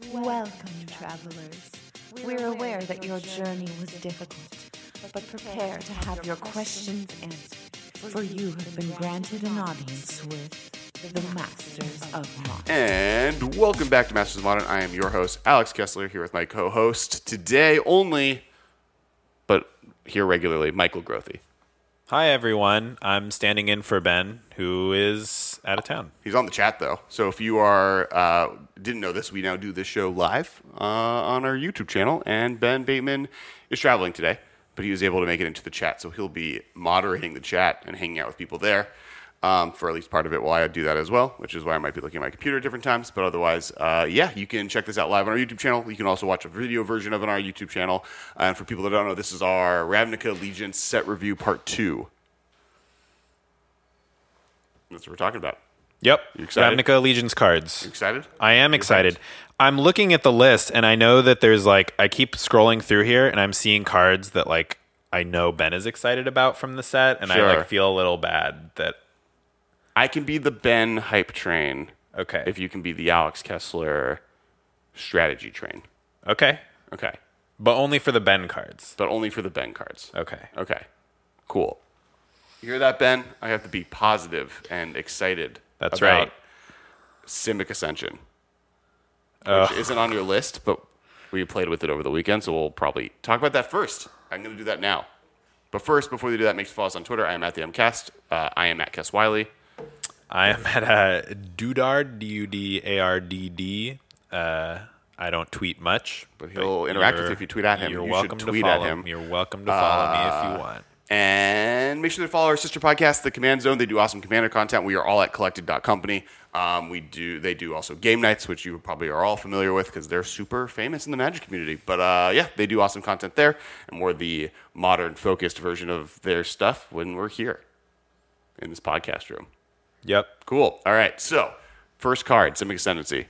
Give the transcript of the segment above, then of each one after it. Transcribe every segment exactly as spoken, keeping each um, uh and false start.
Welcome, travelers. We're aware that your journey was difficult, but prepare to have your questions answered, for you have been granted an audience with the Masters of Modern. And welcome back to Masters of Modern. I am your host, Alex Kessler, here with my co-host today only, but here regularly, Michael Grothy. Hi, everyone. I'm standing in for Ben, who is out of town. He's on the chat, though. So if you are uh, didn't know this, we now do this show live uh, on our YouTube channel, and Ben Bateman is traveling today, but he was able to make it into the chat, so he'll be moderating the chat and hanging out with people there um, for at least part of it while I do that as well, which is why I might be looking at my computer at different times. But otherwise, uh, yeah, you can check this out live on our YouTube channel. You can also watch a video version of it on our YouTube channel. And for people that don't know, this is our Ravnica Allegiance set review part two. That's what we're talking about. Yep. You excited? Ravnica Allegiance cards. You excited? I am excited. I'm looking at the list, and I know that there's like, I keep scrolling through here, and I'm seeing cards that like I know Ben is excited about from the set, and Sure. I like feel a little bad that. I can be the Ben hype train. Okay. If you can be the Alex Kessler strategy train. Okay. Okay. But only for the Ben cards. But only for the Ben cards. Okay. Okay. Cool. You hear that, Ben? I have to be positive and excited. That's about right. Simic Ascension. Ugh. Which isn't on your list, but we played with it over the weekend, so we'll probably talk about that first. I'm going to do that now. But first, before we do that, make sure to follow us on Twitter. I am at the MCast. Uh, I am at Kess Wiley. I am at uh, Dudard, D U D A R D D. Uh, I don't tweet much. But he'll interact with you're- you if you tweet at him. You're You welcome should to tweet follow at him. You're welcome to follow me if you want. And make sure to follow our sister podcast, The Command Zone. They do awesome Commander content. We are all at collected dot company. Um, we do. They do also game nights, which you probably are all familiar with because they're super famous in the Magic community. But uh, yeah, they do awesome content there, and we're the modern focused version of their stuff when we're here in this podcast room. Yep. Cool. All right. So first card, Simic Ascendancy.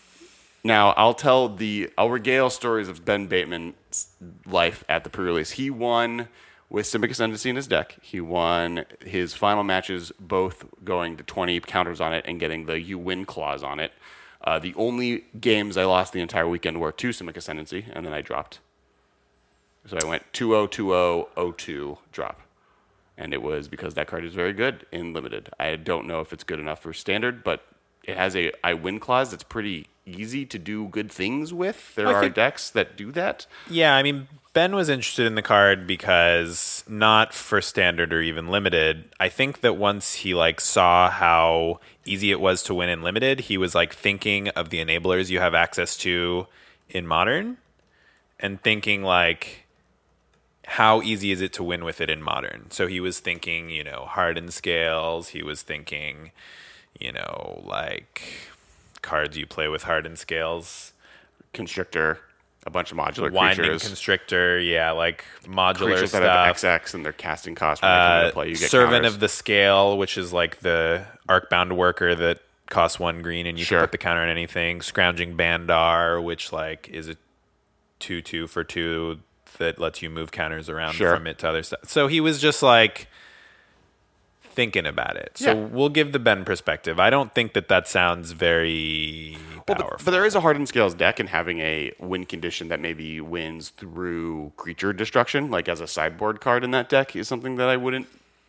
Now I'll tell the I'll regale stories of Ben Bateman's life at the pre-release. He won with Simic Ascendancy in his deck. He won his final matches, both going to twenty counters on it and getting the you win clause on it. Uh, the only games I lost the entire weekend were two Simic Ascendancy, and then I dropped. So I went two oh, two oh, oh two, drop. And it was because that card is very good in Limited. I don't know if it's good enough for Standard, but it has a I win clause that's pretty easy to do good things with. There I are think- decks that do that. Yeah, I mean, Ben was interested in the card because not for Standard or even Limited. I think that once he like saw how easy it was to win in Limited, he was like thinking of the enablers you have access to in Modern and thinking like, how easy is it to win with it in Modern? So he was thinking, you know, hardened scales. He was thinking, you know, like cards you play with hardened scales. Constrictor, a bunch of modular Winding creatures. Constrictor, yeah, like modular creatures stuff. that have X X and their casting cost when they come Uh, into play. You get Servant counters. of the Scale, which is like the Arcbound worker that costs one green and you Sure. can put the counter on anything. Scrounging Bandar, which like is a two two for two that lets you move counters around Sure. from it to other stuff. So he was just like thinking about it. So Yeah. we'll give the Ben perspective. I don't think that that sounds very Well, powerful. but, but there is a hardened scales deck, and having a win condition that maybe wins through creature destruction, like as a sideboard card in that deck, is something that I wouldn't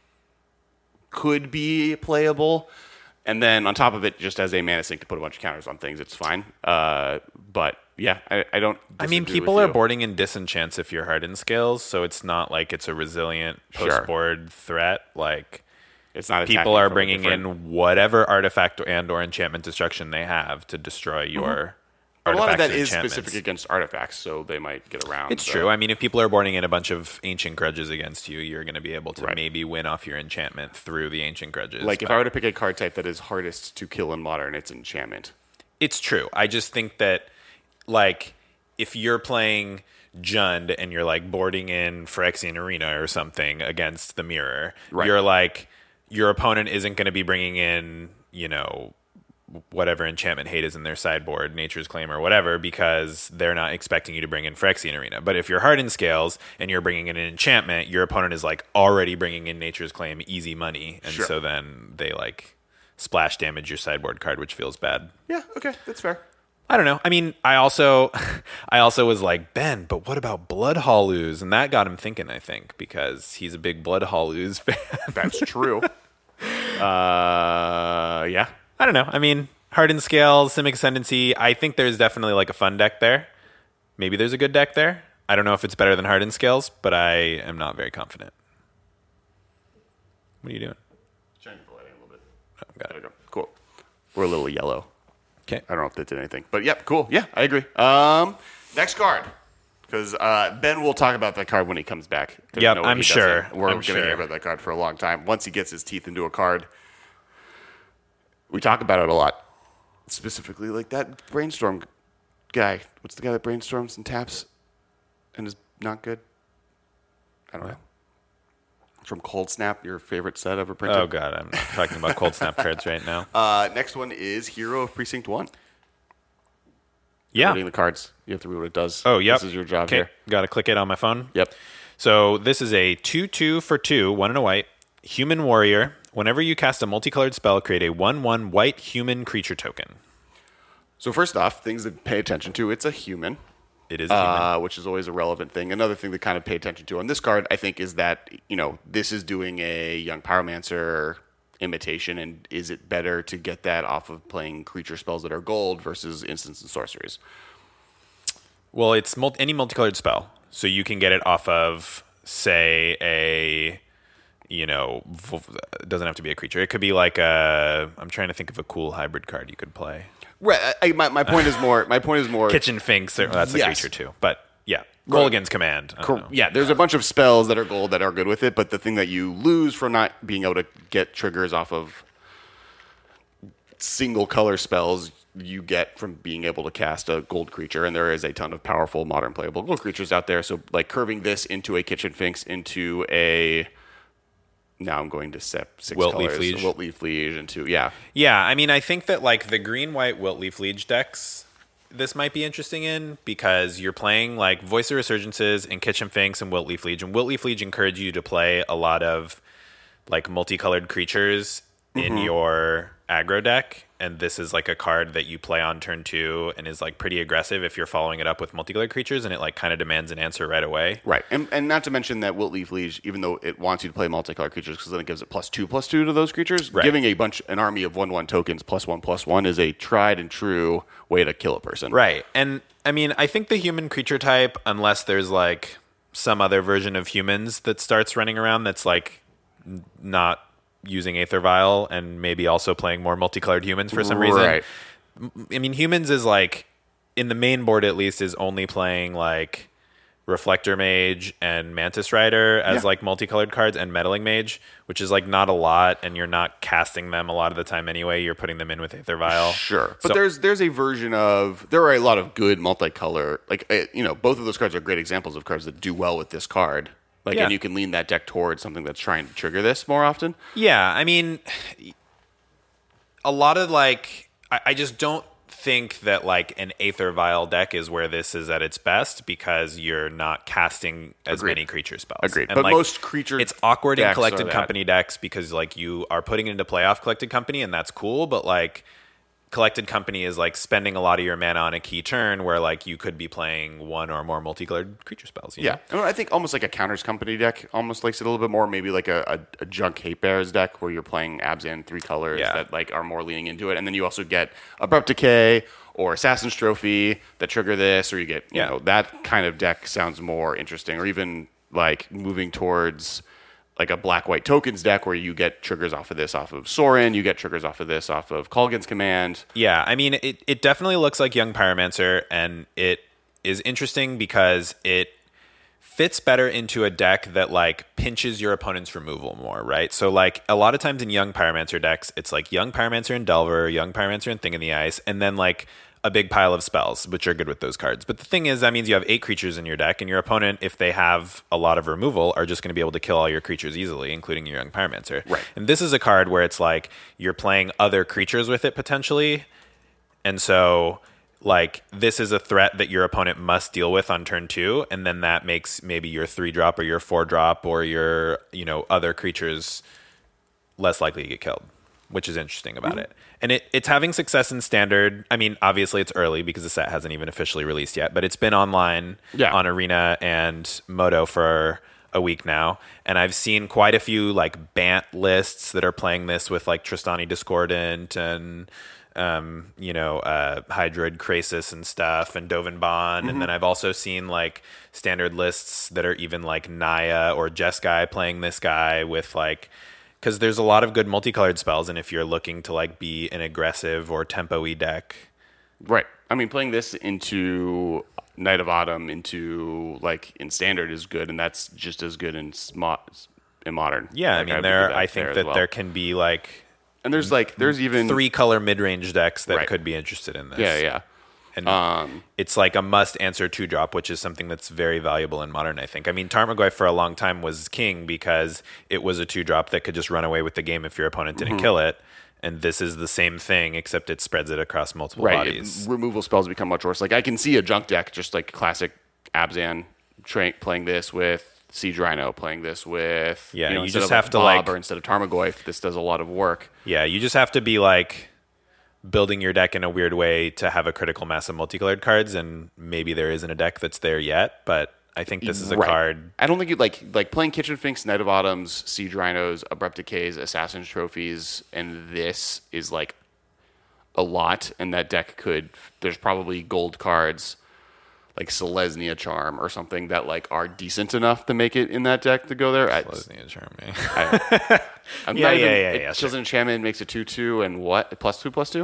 could be playable. And then on top of it, just as a mana sink to put a bunch of counters on things, it's fine. Uh, but yeah, I, I don't. I mean, disagree people with are you. boarding in disenchants if you're hardened scales, so it's not like it's a resilient Sure. post-board threat. Like It's not people attacking are from a bringing different- in whatever artifact and or enchantment destruction they have to destroy your But a lot of artifacts that and is enchantments. specific against artifacts, so they might get around. It's the- true. I mean, if people are boarding in a bunch of ancient grudges against you, you're going to be able to Right. maybe win off your enchantment through the ancient grudges. Like if but- I were to pick a card type that is hardest to kill in Modern, it's enchantment. It's true. I just think that, like, if you're playing Jund and you're, like, boarding in Phyrexian Arena or something against the Mirror, Right. you're, like, your opponent isn't going to be bringing in, you know, whatever enchantment hate is in their sideboard, Nature's Claim or whatever, because they're not expecting you to bring in Phyrexian Arena. But if you're hardened scales and you're bringing in an enchantment, your opponent is, like, already bringing in Nature's Claim, easy money. And Sure. so then they, like, splash damage your sideboard card, which feels bad. Yeah, okay, that's fair. I don't know. I mean, I also, I also was like, Ben, but what about Blood Halloos? And that got him thinking, I think, because he's a big Blood Halloos fan. That's true. uh, yeah. I don't know. I mean, Hardened Scales, Simic Ascendancy. I think there's definitely like a fun deck there. Maybe there's a good deck there. I don't know if it's better than Hardened Scales, but I am not very confident. What are you doing? Change the lighting a little bit. Oh, got There it. you go. Cool. We're a little yellow. Okay. I don't know if that did anything, but yep, cool. Yeah, I agree. Um, next card, because uh, Ben will talk about that card when he comes back. 'Cause Yep, no, I'm he sure. doesn't. We're I'm going to sure. hear about that card for a long time. Once he gets his teeth into a card, we talk about it a lot. Specifically, like that brainstorm guy. What's the guy that brainstorms and taps and is not good? I don't know. From Cold Snap, your favorite set ever printed. Oh, God. I'm not talking about Cold Snap cards right now. Uh, next one is Hero of Precinct One. Yeah. Reading the cards. You have to read what it does. Oh, yep. This is your job okay. here. Got to click it on my phone. Yep. So this is a two two for two, one and a white, human warrior. Whenever you cast a multicolored spell, create a one one white human creature token. So first off, things to pay attention to. It's a human, It is a human. uh, which is always a relevant thing. Another thing to kind of pay attention to on this card, I think, is that, you know, this is doing a Young Pyromancer imitation, and is it better to get that off of playing creature spells that are gold versus instants and sorceries? Well, it's mul- any multicolored spell. So you can get it off of, say, a, you know, v- it doesn't have to be a creature. It could be like a, I'm trying to think of a cool hybrid card you could play. Right. I, I- my, my point is more. My point is more. Kitchen Finks, well, that's a Yes. creature too. But yeah, Golgan's Command. I don't Cor- know. Yeah, there's a bunch of spells that are gold that are good with it, but the thing that you lose from not being able to get triggers off of single color spells, you get from being able to cast a gold creature, and there is a ton of powerful modern playable gold creatures out there. So, like curving this into a Kitchen Finks into a now I'm going to set six Wilt colors, Leaf Liege. Wilt Leaf Liege into yeah. Yeah, I mean, I think that like the green white Wilt Leaf Liege decks, this might be interesting in because you're playing like Voice of Resurgences and Kitchen Finks and Wilt Leaf Liege, and Wilt Leaf Liege encourage you to play a lot of like multicolored creatures in your aggro deck, and this is like a card that you play on turn two and is like pretty aggressive if you're following it up with multicolored creatures, and it like kind of demands an answer right away. Right, and, and not to mention that Wilt Leaf Liege, even though it wants you to play multicolored creatures, because then it gives it plus two, plus two to those creatures, Right. giving a bunch, an army of one one tokens plus one plus one is a tried and true way to kill a person. Right. And I mean, I think the human creature type, unless there's like some other version of humans that starts running around that's like n- not using Aether Vial and maybe also playing more multicolored humans for some reason. Right. I mean, humans is like, in the main board at least, is only playing like Reflector Mage and Mantis Rider as Yeah. like multicolored cards, and Meddling Mage, which is like not a lot, and you're not casting them a lot of the time anyway. You're putting them in with Aether Vial. Sure, but So- there's there's a version of there are a lot of good multicolor, like uh, you know, both of those cards are great examples of cards that do well with this card. Like, Yeah. and you can lean that deck towards something that's trying to trigger this more often. Yeah, I mean, a lot of like, I, I just don't think that like an Aether Vial deck is where this is at its best because you're not casting as Agreed. many creature spells. Agreed. And, But like, most creature it's awkward in decks collected are that. company decks because like you are putting it into playoff collected company, and that's cool, but like collected company is like spending a lot of your mana on a key turn where like you could be playing one or more multicolored creature spells. You Yeah, know? and I think almost like a counters company deck almost likes it a little bit more. Maybe like a, a, a junk hate bears deck where you're playing Abzan three colors Yeah. that like are more leaning into it, and then you also get Abrupt Decay or Assassin's Trophy that trigger this, or you get you Yeah. know that kind of deck sounds more interesting, or even like moving towards like a black white tokens deck where you get triggers off of this off of Sorin, you get triggers off of this off of Kolgan's Command. Yeah, I mean, it, it definitely looks like Young Pyromancer, and it is interesting because it fits better into a deck that, like, pinches your opponent's removal more, right? So, like, a lot of times in Young Pyromancer decks, it's like Young Pyromancer and Delver, Young Pyromancer and Thing in the Ice, and then, like, a big pile of spells, which are good with those cards. But the thing is, that means you have eight creatures in your deck, and your opponent, if they have a lot of removal, are just going to be able to kill all your creatures easily, including your Young Pyromancer. Right. And this is a card where it's like you're playing other creatures with it potentially, and so like this is a threat that your opponent must deal with on turn two, and then that makes maybe your three drop or your four drop or your you know other creatures less likely to get killed. which is interesting about mm-hmm. it. And it, it's having success in Standard. I mean, obviously it's early because the set hasn't even officially released yet, but it's been online yeah. on Arena and Moto for a week now. And I've seen quite a few like Bant lists that are playing this with like Tristani Discordant and um, you know, uh, Hydroid Krasis and stuff, and Dovin Bond. Mm-hmm. And then I've also seen like Standard lists that are even like Naya or Jeskai playing this guy with like, because there's a lot of good multicolored spells, and if you're looking to like be an aggressive or tempo-y deck, right? I mean, playing this into Night of Autumn into like in Standard is good, and that's just as good in smart in Modern. Yeah, like, I mean, I there I think there that well. there can be like, and there's like there's even three color mid range decks that right. could be interested in this. Yeah, yeah. And um, it's like a must answer two drop, which is something that's very valuable in Modern, I think. I mean, Tarmogoyf for a long time was king because it was a two drop that could just run away with the game if your opponent didn't mm-hmm. kill it. And this is the same thing, except it spreads it across multiple right. bodies. It, removal spells become much worse. Like I can see a junk deck, just like classic Abzan tra- playing this with Siege Rhino, playing this with yeah. You, know, you just of, have like, to Bob, like, or instead of Tarmogoyf, this does a lot of work. Yeah, you just have to be like building your deck in a weird way to have a critical mass of multicolored cards, and maybe there isn't a deck that's there yet, but I think this is a right. card. I don't think you like like playing Kitchen Finks, Night of Autumns, Siege Rhinos, Abrupt Decays, Assassin's Trophies, and this is like a lot, and that deck could, there's probably gold cards like Selesnya Charm or something that like are decent enough to make it in that deck to go there. Selesnya Charm, man. I, I'm yeah, not yeah, even, yeah, it yeah. kills Sure. an enchantment, makes it two two, and what? Plus two, plus two?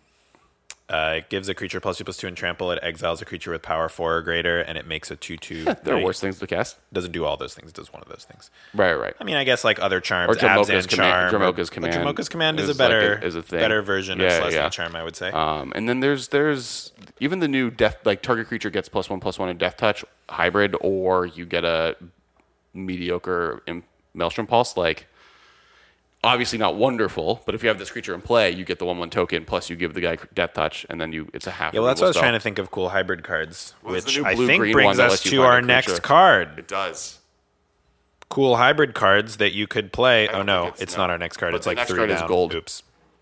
Uh, it gives a creature plus two plus two and trample. It exiles a creature with power four or greater, and it makes a two two. There are worse things to cast. Doesn't do all those things. It does one of those things. Right, right. I mean, I guess like other charms, or Jamoka's Abzan command, Charm. Jamoka's command. Jamoka's command is, is a better, like a, is a thing. better version yeah, of Selesnya yeah. Charm, I would say. Um, and then there's there's even the new death, like target creature gets plus one plus one in Death Touch hybrid, or you get a mediocre Maelstrom Pulse, like. Obviously not wonderful, but if you have this creature in play, you get the one one token plus you give the guy Death Touch, and then you it's a half. Yeah, well, that's what I was spell. trying to think of cool hybrid cards, Well, which blue, I think green brings us to our next card. It does. Cool hybrid cards that you could play. Oh no, it's, it's no. not our next card. But it's the like next three card down. Is gold. Oops.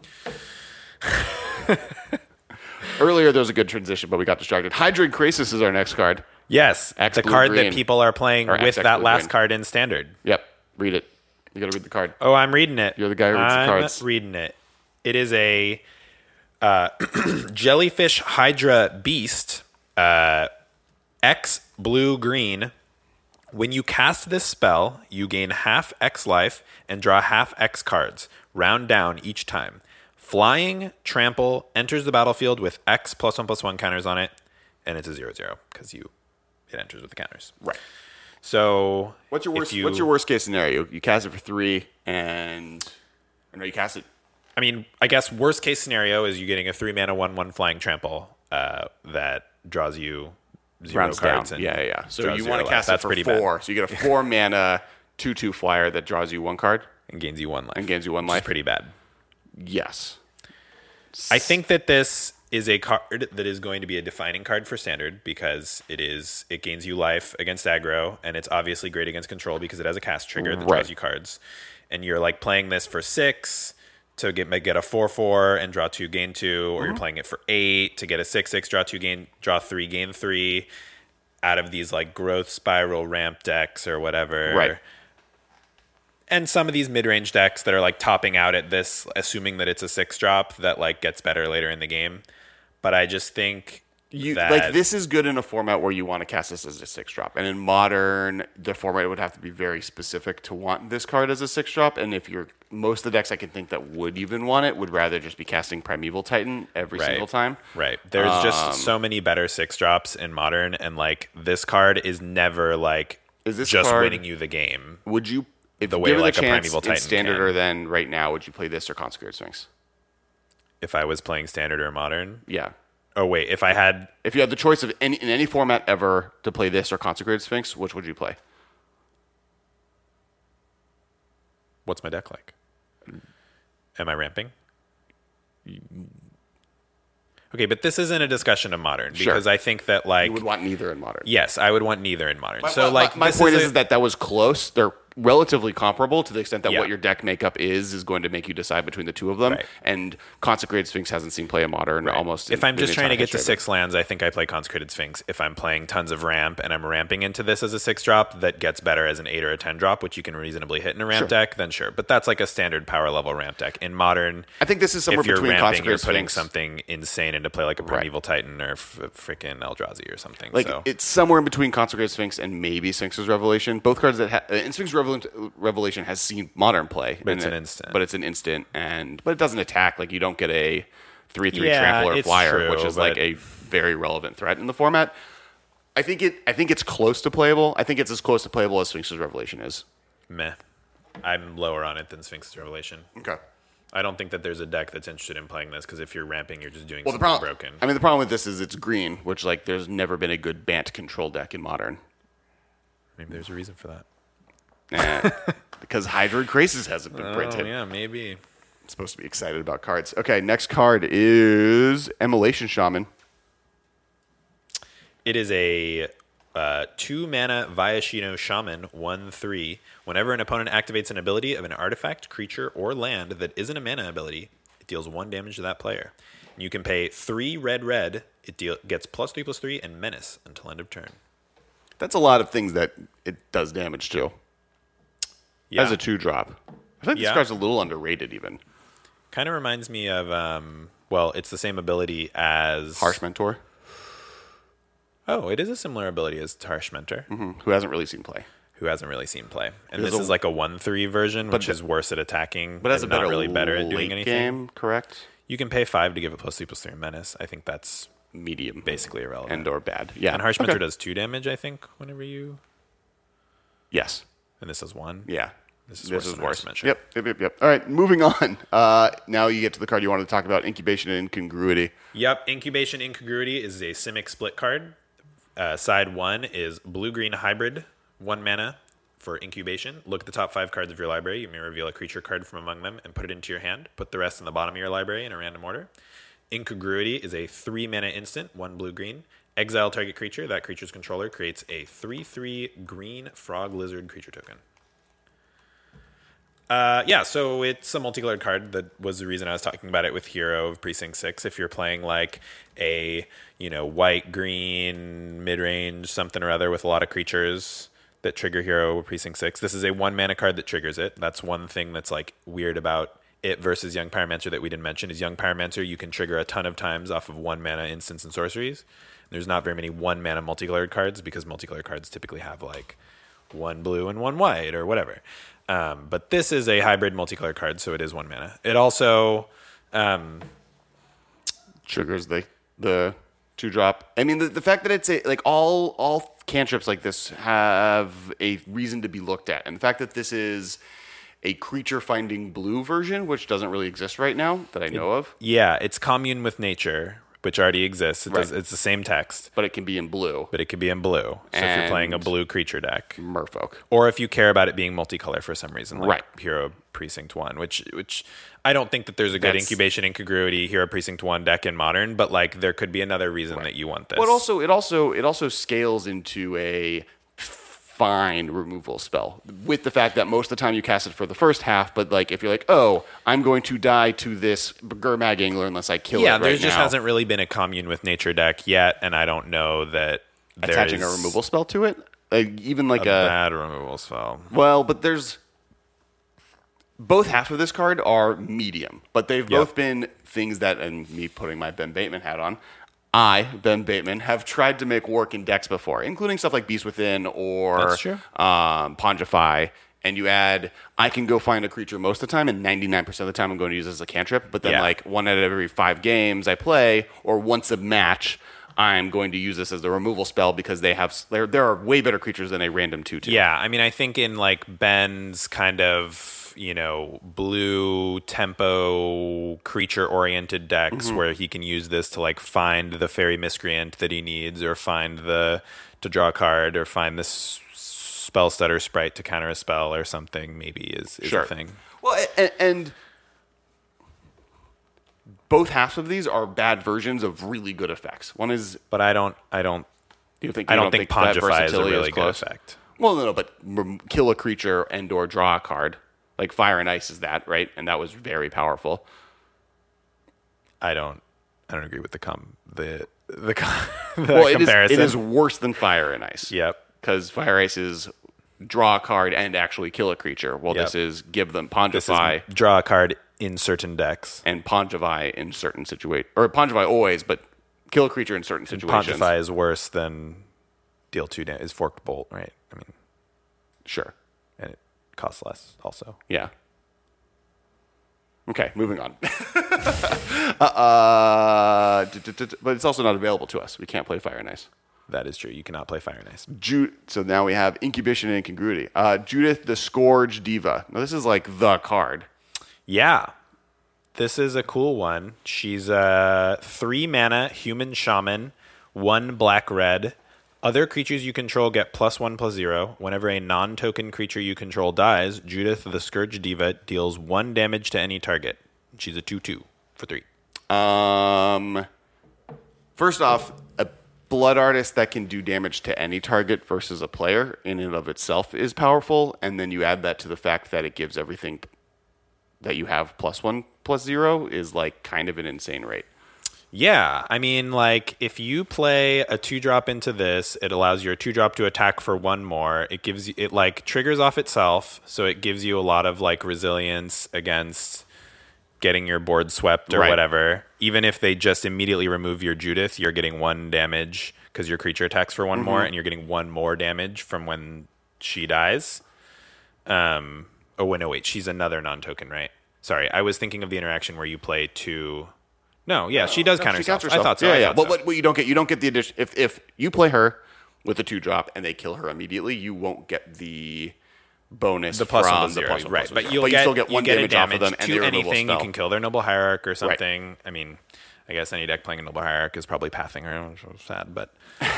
Earlier there was a good transition, but we got distracted. Hydroid Krasis is our next card. Yes, X the blue, card green. that people are playing Or with X X that blue, last green. card in Standard. Yep, read it. You got to read the card. Oh, I'm reading it. You're the guy who reads I'm the cards. reading it. It is a uh, Jellyfish Hydra Beast, uh, X blue green. When you cast this spell, you gain half X life and draw half X cards. Round down each time. Flying, trample, enters the battlefield with X plus one plus one counters on it, and it's a zero zero because you it enters with the counters. Right. So What's your worst? you, What's your worst case scenario? You cast it for three, and I know you cast it. I mean, I guess worst case scenario is you getting a three mana one one flying trample uh, that draws you zero Rounds cards. down. And Yeah, yeah. So draws you zero want to life. cast That's it for pretty four. bad. So you get a four mana two two flyer that draws you one card and gains you one life. and gains you one which life. is pretty bad. Yes. I think that this is a card that is going to be a defining card for Standard because it is it gains you life against aggro, and it's obviously great against control because it has a cast trigger that Right. draws you cards. And you're like playing this for six to get get a four four and draw two, gain two, or Mm-hmm. you're playing it for eight to get a six six, draw two, gain draw three, gain three. Out of these like growth spiral ramp decks or whatever, Right. And some of these mid-range decks that are like topping out at this, assuming that it's a six drop that like gets better later in the game. But I just think You, that like this is good in a format where you want to cast this as a six drop, and in Modern, the format would have to be very specific to want this card as a six drop. And if you're most of the decks I can think that would even want it would rather just be casting Primeval Titan every Right. single time. Right. There's Um, just so many better six drops in Modern, and like this card is never like Is this just card- winning you the game. Would you, if The way, given like, a the chance Primeval in Titan Standard can. or then right now, would you play this or Consecrated Sphinx? If I was playing Standard or Modern. Yeah. Oh wait, if I had If you had the choice of any in any format ever to play this or Consecrated Sphinx, which would you play? what's my deck like? Am I ramping? Okay, but this isn't a discussion of Modern Sure. because I think that like You would want neither in Modern. yes, I would want neither in Modern. My, so my- like my, this point is, is, a- is that that was close. They're relatively comparable to the extent that Yeah. what your deck makeup is is going to make you decide between the two of them. Right. And Consecrated Sphinx hasn't seen play in Modern almost. If in- I'm just in trying to entire get to history of it. six lands, I think I play Consecrated Sphinx. If I'm playing tons of ramp and I'm ramping into this as a six drop that gets better as an eight or a ten drop, which you can reasonably hit in a ramp Sure. deck, then sure. But that's like a standard power level ramp deck. In Modern, I think this is somewhere if you're between ramping, you're Consecrated putting Sphinx. something insane into play, like a Right. Primeval Titan or f- freaking Eldrazi or something. Like so. it's somewhere in between Consecrated Sphinx and maybe Sphinx's Revelation. Both cards that ha- uh, and Sphinx Revel- Revelation has seen Modern play, But and it's an it- instant. But it's an instant, and but it doesn't attack. Like you don't get a three three Yeah, trampler it's flyer, true, which is like but- a very relevant threat in the format. I think it. I think it's close to playable. I think it's as close to playable as Sphinx's Revelation is. Meh. I'm lower on it than Sphinx's Revelation. Okay. I don't think that there's a deck that's interested in playing this because if you're ramping, you're just doing Well, the something problem. broken. I mean, the problem with this is it's green, which like there's never been a good Bant control deck in Modern. Maybe there's a reason for that. Eh, because Hydroid Krasis hasn't been printed. Oh, yeah, maybe. I'm supposed to be excited about cards. Okay, next card is Immolation Shaman. It is a uh, two mana Viashino Shaman, one three. Whenever an opponent activates an ability of an artifact, creature, or land that isn't a mana ability, it deals one damage to that player. You can pay three red red. It deal, gets plus three plus three and menace until end of turn. That's a lot of things that it does damage to. Yeah. As a two drop. I think this Yeah. card's a little underrated even. Kind of reminds me of, um, well, it's the same ability as... Harsh Mentor, Oh, it is a similar ability as Harsh Mentor, hmm, who hasn't really seen play. who hasn't really seen play. And There's this a- is like a one three version, which the- is worse at attacking, But has a and not better really better at doing late anything. game, correct? You can pay five to give it plus three plus three and menace. I think that's Medium. basically irrelevant. And or bad. Yeah. And Harsh Okay. Mentor does two damage, I think, whenever you... Yes. And this does one. Yeah. This is worse than Harsh Mentor. Yep, yep, yep, yep. All right, moving on. Uh, now you get to the card you wanted to talk about, Incubation and Incongruity. Yep, Incubation Incongruity is a Simic split card. Uh, side one is blue-green hybrid, one mana for Incubation. Look at the top five cards of your library. You may reveal a creature card from among them and put it into your hand. Put the rest in the bottom of your library in a random order. Incongruity is a three mana instant, one blue-green. Exile target creature. That creature's controller creates a three three green frog lizard creature token. Uh, yeah, so it's a multicolored card. That was the reason I was talking about it with Hero of Precinct six. If you're playing like a, you know, white, green, mid-range, something or other with a lot of creatures that trigger Hero of Precinct six, this is a one mana card that triggers it. That's one thing that's like weird about it versus Young Pyromancer that we didn't mention is Young Pyromancer you can trigger a ton of times off of one mana instants and sorceries. There's not very many one mana multicolored cards because multicolored cards typically have like one blue and one white or whatever. Um, but this is a hybrid multicolored card, so it is one mana. It also, um, Triggers the the two drop. I mean, the, the fact that it's a, like all all cantrips like this have a reason to be looked at, and the fact that this is a creature finding blue version, which doesn't really exist right now that I know of, yeah, it's commune with nature, which already exists. It does, Right. it's the same text, but it can be in blue. but it could be in blue. So if you're playing a And- blue creature deck, Merfolk. or if you care about it being multicolor for some reason, like Right. Hero Precinct One, which which I don't think that there's a good That's- Incubation Incongruity Hero Precinct One deck in Modern, but like there could be another reason that you want this. But also, it also it also scales into a fine removal spell with the fact that most of the time you cast it for the first half, but like if you're like, oh, I'm going to die to this Gurmag Angler unless I kill yeah, it there right just now. hasn't really been a commune with nature deck yet, and I don't know that there Attaching is a removal spell to it, like even like a a, bad removal spell. well, but there's both halves of this card are medium, but they've Yep. both been things that, and me putting my Ben Bateman hat on, I, Ben Bateman, have tried to make work in decks before, including stuff like Beast Within or That's true. um, Pondify. And you add, I can go find a creature most of the time, and ninety-nine percent of the time I'm going to use it as a cantrip. But then, Yeah. like, one out of every five games I play, or once a match, I'm going to use this as the removal spell because they have there, there are way better creatures than a random two two. Yeah, I mean, I think in like Ben's kind of, you know, blue tempo creature oriented decks Mm-hmm. where he can use this to like find the fairy miscreant that he needs, or find the to draw a card, or find this spell stutter sprite to counter a spell or something, maybe is, is Sure. a thing. Well, and, and both halves of these are bad versions of really good effects. One is, But I don't I don't do you think I you don't, think, that Pondify is a versatility really good close? effect. Well, no, no, but rem- kill a creature and or draw a card. Like Fire and Ice is that, right? And that was very powerful. I don't. I don't agree with the com the the, com- the Well, it is, comparison. it is worse than Fire and Ice. Yep. Because Fire Ice is draw a card and actually kill a creature. Well, Yep. this is give them This is Pondify draw a card in certain decks. and Pondify in certain situations. Or Pondify always, but kill a creature in certain situations. Pontify is worse than deal two damage. Is Forked Bolt, right? I mean, Sure. and it costs less also. Yeah. Okay, moving on. uh, d- d- d- but it's also not available to us. We can't play Fire and Ice. That is true. You cannot play Fire and Ice. Ju- so now we have Incubation and Incongruity. Uh, Judith the Scourge Diva. Now this is like the card. Yeah. This is a cool one. She's a three mana human shaman, one black red. Other creatures you control get plus one plus zero. Whenever a non-token creature you control dies, Judith the Scourge Diva deals one damage to any target. She's a two two for three. Um, first off, a blood artist that can do damage to any target versus a player in and of itself is powerful. And then you add that to the fact that it gives everything that you have plus one plus zero is like kind of an insane rate. Yeah, I mean, like, if you play a two-drop into this, it allows your two-drop to attack for one more. It gives you, it, like, triggers off itself, so it gives you a lot of, like, resilience against getting your board swept or Right. whatever. Even if they just immediately remove your Judith, you're getting one damage because your creature attacks for one Mm-hmm. more, and you're getting one more damage from when she dies. Um, oh, wait, no, wait, she's another non-token, right? Sorry, I was thinking of the interaction where you play two... No, yeah, she does No, counter she herself. counts I thought so. Yeah, I yeah. thought But so. what, what you don't get, you don't get the addition. If if you play her with a two drop and they kill her immediately, you won't get the bonus the plus from one plus the zero, plus one right? plus But zero. you'll but get, you still get one you get damage, a damage off of them and to they removal anything. spell. You can kill their noble hierarch or something. I mean, I guess any deck playing a noble hierarch is probably pathing her, which is sad, but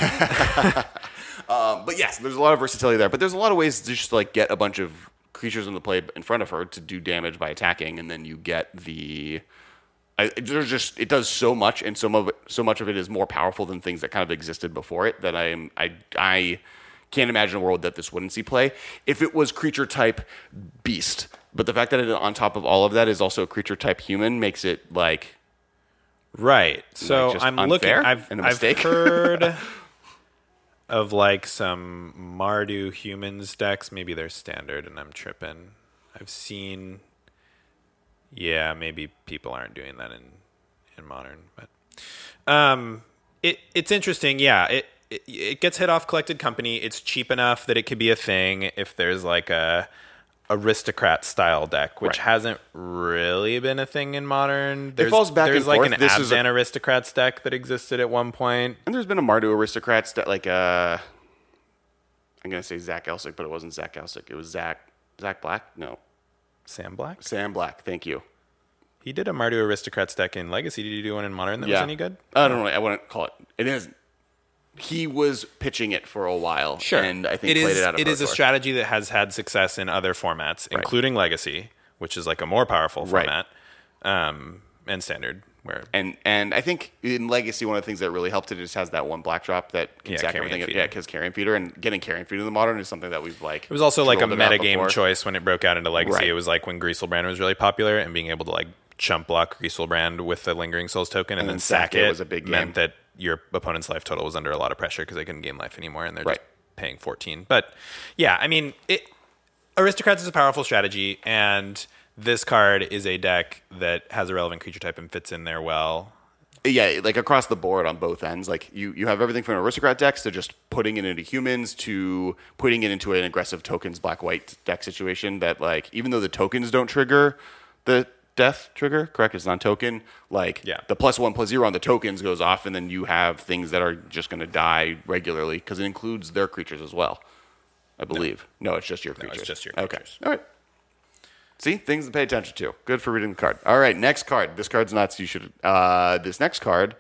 Um, but yes, there's a lot of versatility there. But there's a lot of ways to just like get a bunch of creatures in the play in front of her to do damage by attacking, and then you get the. I, there's just it does so much, and so much so much of it is more powerful than things that kind of existed before it. That I am I I can't imagine a world that this wouldn't see play if it was creature type beast. But the fact that it on top of all of that is also a creature type human makes it like right. So just I'm unfair looking. I've and a I've mistake. heard of like some Mardu humans decks. Maybe they're standard, and I'm tripping. I've seen. Yeah, maybe people aren't doing that in in modern, but um, it it's interesting. Yeah, it, it it gets hit off collected company. It's cheap enough that it could be a thing if there's like a aristocrat style deck, which Right. hasn't really been a thing in modern. There's, falls back There's and like forth. an This is a- Abzan aristocrats deck that existed at one point. And there's been a Mardu aristocrats that like uh I'm gonna say Zach Elsick, but it wasn't Zach Elsick. It was Zach Zach Black? No. Sam Black. Sam Black, thank you. He did a Mardu aristocrats deck in Legacy. Did you do one in modern that Yeah. was any good? I don't know. I wouldn't call it. It is. He was pitching it for a while, and I think it played is, it out of it Pro is a Tour. strategy that has had success in other formats, Right. including Legacy, which is like a more powerful Right. format, um, and Standard, where And and I think in Legacy, one of the things that really helped it just has that one black drop that can Yeah, sack Carrion everything. Feeder. Yeah, because Carrion Feeder and getting Carrion Feeder in the modern is something that we've like. it was also like a drilled it out meta game before. choice when it broke out into Legacy. Right. It was like when Grieselbrand was really popular, and being able to like chump block Grieselbrand with the Lingering Souls token and, And then then sack sack it it was a big game. meant that your opponent's life total was under a lot of pressure because they couldn't gain life anymore, and they're Right. just paying fourteen. But yeah, I mean, it, Aristocrats is a powerful strategy, and this card is a deck that has a relevant creature type and fits in there well. Yeah, like across the board on both ends. Like you, you have everything from aristocrat decks to just putting it into humans to putting it into an aggressive tokens black white deck situation that like even though the tokens don't trigger the death trigger, correct? It's non-token. Like Yeah. the plus one plus zero on the tokens goes off, and then you have things that are just going to die regularly because it includes their creatures as well. I believe. No, it's just your No, creatures. it's just your Okay. creatures. All right. See, things to pay attention to. Good for reading the card. All right, next card. This card's nuts. You should. Uh, this next card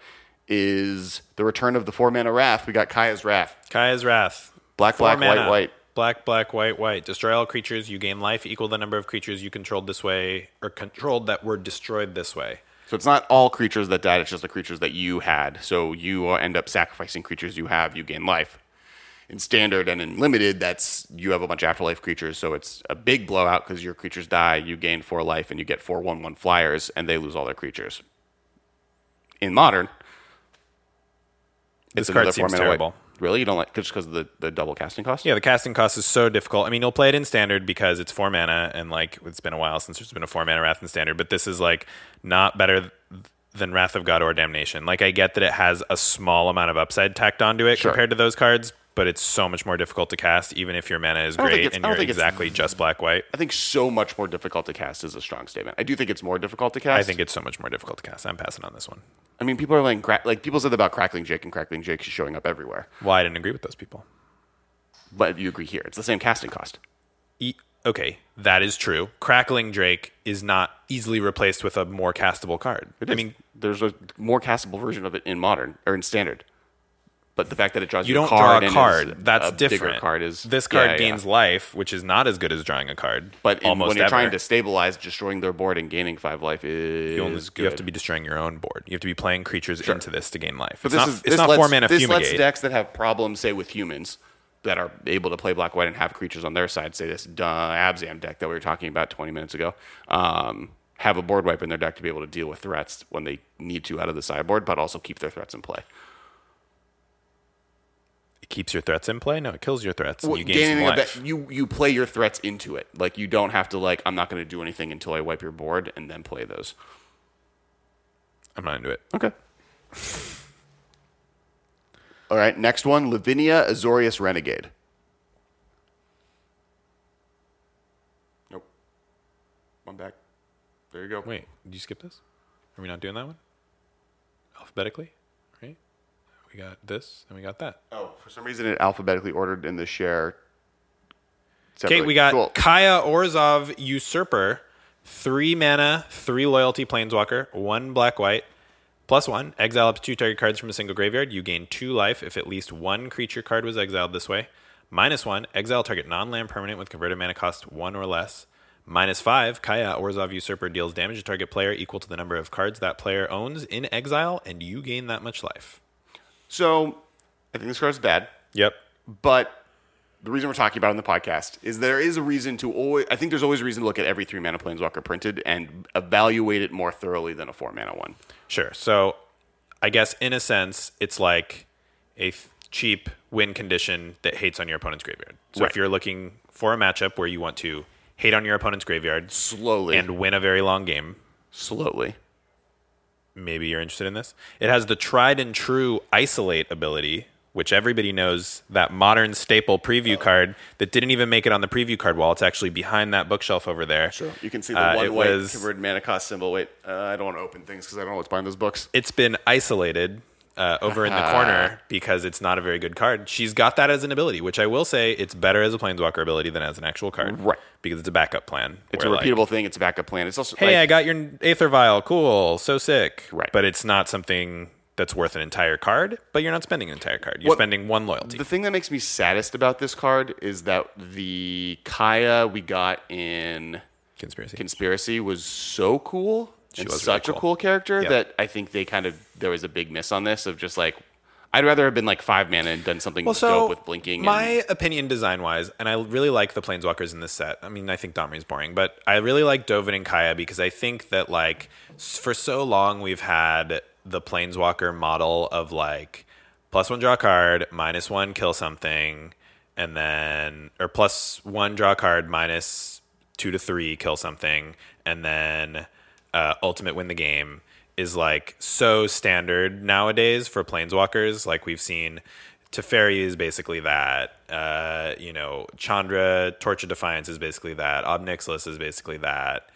is the return of the four mana Wrath. We got Kaya's Wrath. Kaya's Wrath. Black, Four black, white, mana. white. Black, black, white, white. Destroy all creatures. You gain life equal the number of creatures you controlled this way, or controlled that were destroyed this way. So it's not all creatures that died. It's just the creatures that you had. So you end up sacrificing creatures you have. You gain life. In Standard and in Limited, that's you have a bunch of Afterlife creatures, so it's a big blowout because your creatures die, you gain four life, and you get four one one flyers, and they lose all their creatures. In Modern, This it's card another seems four-mana white. terrible. Really? You don't like just because of the, the double casting cost? Yeah, the casting cost is so difficult. I mean, you'll play it in Standard because it's four mana, and like it's been a while since there's been a four mana Wrath in Standard. But this is like not better than Wrath of God or Damnation. Like I get that it has a small amount of upside tacked onto it Sure. compared to those cards, but it's so much more difficult to cast, even if your mana is I don't think great it's- and I don't you're think it's- exactly just black white. I think so much more difficult to cast is a strong statement. I do think it's more difficult to cast. I think it's so much more difficult to cast. I'm passing on this one. I mean, people are like, cra- like people said that about Crackling Jake, and Crackling Jake is showing up everywhere. Well, I didn't agree with those people. But you agree here. It's the same casting cost. E- okay, that is true. Crackling Drake is not easily replaced with a more castable card. It I is. mean, There's a more castable version of it in Modern, or in Standard. But the fact that it draws you you don't a card draw a and card. is That's a different. bigger card is this card yeah, yeah. gains life, which is not as good as drawing a card. But in, almost when you're ever. trying to stabilize, destroying their board and gaining five life is you, only, good. you have to be destroying your own board. You have to be playing creatures into this to gain life. But It's this not, is it's this not lets, four mana This fumigate. lets decks that have problems, say with humans, that are able to play black white and have creatures on their side, say this uh, Abzam deck that we were talking about twenty minutes ago, um, have a board wipe in their deck to be able to deal with threats when they need to out of the sideboard, but also keep their threats in play. It keeps your threats in play? No, it kills your threats. And Well, you gain gaining some a life. bet- you you play your threats into it. Like you don't have to like I'm not going to do anything until I wipe your board and then play those. I'm not into it. Okay. All right, next one, Lavinia Azorius Renegade. Nope. One back. There you go. Wait, did you skip this? Are we not doing that one? Alphabetically? Right? We got this and we got that. Oh, for some reason it alphabetically ordered in the share. Okay, separately. we got Cool. Kaya Orzhov Usurper, three mana, three loyalty planeswalker, one black white, plus one. Exile up to two target cards from a single graveyard. You gain two life if at least one creature card was exiled this way. Minus one. Exile target non-land permanent with converted mana cost one or less. Minus five. Kaya Orzhov Usurper deals damage to target player equal to the number of cards that player owns in exile, and you gain that much life. So, I think this card's bad, Yep. but the reason we're talking about it in the podcast is there is a reason to always, I think there's always a reason to look at every three mana planeswalker printed and evaluate it more thoroughly than a four mana one. Sure. So I guess in a sense, it's like a th- cheap win condition that hates on your opponent's graveyard. So Right. if you're looking for a matchup where you want to hate on your opponent's graveyard Slowly. and win a very long game, Slowly. maybe you're interested in this. It has the tried and true isolate ability, which everybody knows, that modern staple preview card that didn't even make it on the preview card wall. It's actually behind that bookshelf over there. Sure. You can see the Uh, one it white was- converted mana cost symbol. Wait, uh, I don't want to open things because I don't know what's behind those books. It's been isolated uh, over in the corner because it's not a very good card. She's got that as an ability, which I will say it's better as a planeswalker ability than as an actual card. Right. Because it's a backup plan. It's where, a like, repeatable thing. It's a backup plan. It's also hey, like, I got your Aether Vial. Cool. So sick. Right. But it's not something that's worth an entire card, but you're not spending an entire card. You're What- spending one loyalty. the thing that makes me saddest about this card is that the Kaya we got in Conspiracy. Conspiracy was so cool and was such really a cool. cool character Yeah. that I think they kind of there was a big miss on this of just like I'd rather have been like five mana and done something Well, so dope with blinking. my and, opinion, design wise, and I really like the planeswalkers in this set. I mean, I think Domri's boring, but I really like Dovin and Kaya because I think that like s- for so long we've had the planeswalker model of like plus one draw a card, minus one kill something, and then or plus one draw a card, minus two to three kill something, and then uh, ultimate win the game is like so standard nowadays for planeswalkers. Like we've seen Teferi is basically that. Uh, you know, Chandra, Torch of Defiance is basically that. Ob Nixilis is basically that.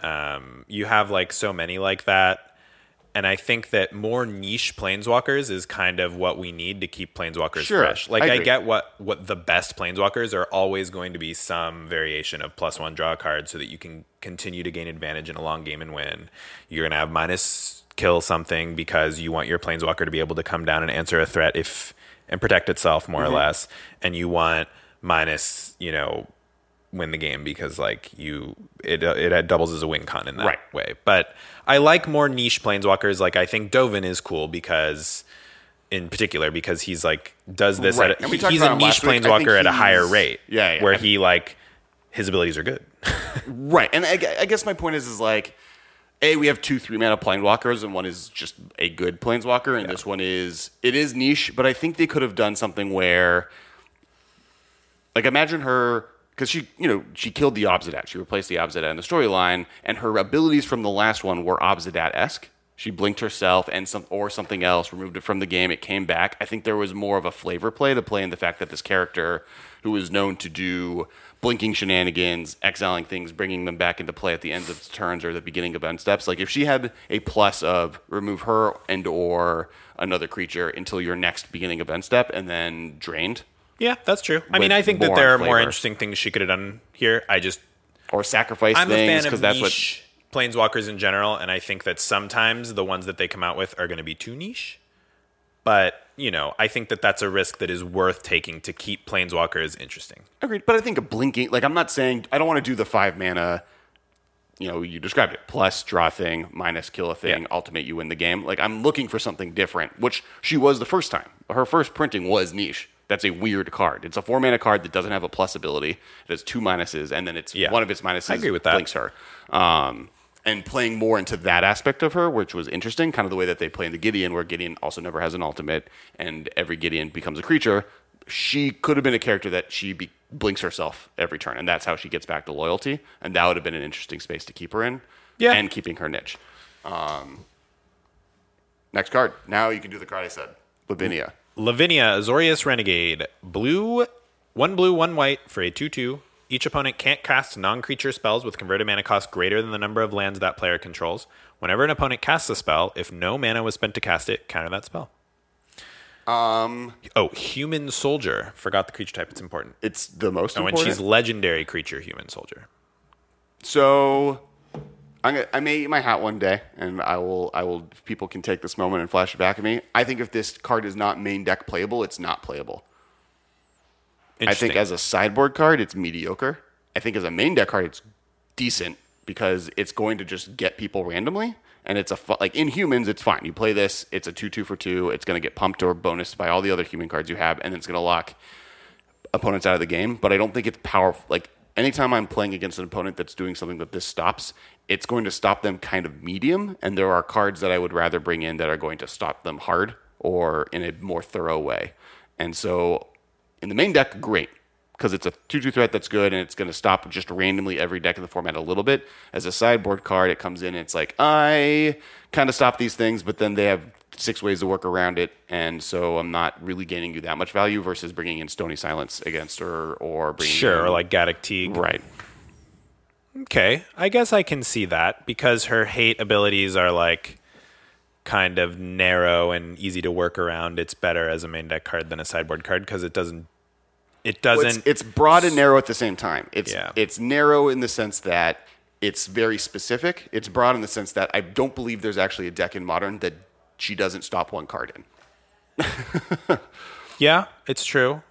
Um, you have like so many like that. And I think that more niche planeswalkers is kind of what we need to keep planeswalkers Sure, fresh. Like I I, agree. get what what the best planeswalkers are always going to be some variation of plus one draw a card so that you can continue to gain advantage in a long game and win. You're gonna have minus kill something because you want your planeswalker to be able to come down and answer a threat if and protect itself more Mm-hmm. or less. And you want minus, you know, win the game because like you it it doubles as a win con in that Right. way. But I like more niche planeswalkers. Like I think Dovin is cool because in particular because he's like does this Right. at a, And we he- talked he's about a him niche last week. I think planeswalker at a higher he's- rate. Yeah, yeah. Where I- he like his abilities are good. Right. And I, gu- I guess my point is, is like, A, we have two three mana planeswalkers, and one is just a good planeswalker, and this one is, it is niche, but I think they could have done something where, like, imagine her, because she, you know, she killed the Obsidat. She replaced the Obsidat in the storyline, and her abilities from the last one were Obsidat-esque. She blinked herself and some or something else, removed it from the game. It came back. I think there was more of a flavor play to play in the fact that this character, who is known to do blinking shenanigans, exiling things, bringing them back into play at the end of turns or the beginning of end steps. Like if she had a plus of remove her and or another creature until your next beginning of end step and then drained, Yeah, that's true. I mean, With I think that more there are more flavor. interesting things she could have done here. I just or sacrifice I'm a things fan because of that's what. niche planeswalkers in general, and I think that sometimes the ones that they come out with are going to be too niche. But you know, I think that that's a risk that is worth taking to keep planeswalkers interesting. Agreed, but I think a blinking, like I'm not saying I don't want to do the five mana. You know, you described it: plus draw thing, minus kill a thing, Yeah. ultimate you win the game. Like I'm looking for something different, which she was the first time. Her first printing was niche. That's a weird card. It's a four mana card that doesn't have a plus ability. It has two minuses, and then it's Yeah. one of its minuses I agree with that. blinks her. Um, and playing more into that aspect of her, which was interesting, kind of the way that they play in the Gideon, where Gideon also never has an ultimate, and every Gideon becomes a creature. She could have been a character that she be, blinks herself every turn, and that's how she gets back to loyalty. And that would have been an interesting space to keep her in, Yeah. and keeping her niche. Um, next card. Now you can do the card I said. Lavinia. Lavinia, Azorius Renegade, blue, one blue, one white for a two two. Each opponent can't cast non-creature spells with converted mana cost greater than the number of lands that player controls. Whenever an opponent casts a spell, if no mana was spent to cast it, counter that spell. Um, Oh, Human Soldier. Forgot the creature type. It's important. it's the most Oh, and important. she's legendary creature, Human Soldier. So I'm gonna, I may eat my hat one day, and I will. I will. People can take this moment and flash it back at me. I think if this card is not main deck playable, it's not playable. I think as a sideboard card, it's mediocre. I think as a main deck card, it's decent because it's going to just get people randomly, and it's a fu- like in humans, it's fine. You play this, it's a two two for two. It's going to get pumped or bonused by all the other human cards you have, and it's going to lock opponents out of the game. But I don't think it's powerful. Like anytime I'm playing against an opponent that's doing something that this stops, it's going to stop them kind of medium. And there are cards that I would rather bring in that are going to stop them hard or in a more thorough way. And so in the main deck, great, because it's a two two threat that's good, and it's going to stop just randomly every deck in the format a little bit. As a sideboard card, it comes in and it's like, I kind of stop these things, but then they have six ways to work around it, and so I'm not really gaining you that much value versus bringing in Stony Silence against her or bringing Sure, in, or like Gaddock Teague. right. Okay, I guess I can see that because her hate abilities are like kind of narrow and easy to work around. It's better as a main deck card than a sideboard card because it doesn't. It Well, doesn't. it's, it's broad and narrow at the same time. It's Yeah. it's narrow in the sense that it's very specific. It's broad in the sense that I don't believe there's actually a deck in Modern that she doesn't stop one card in. Yeah, it's true.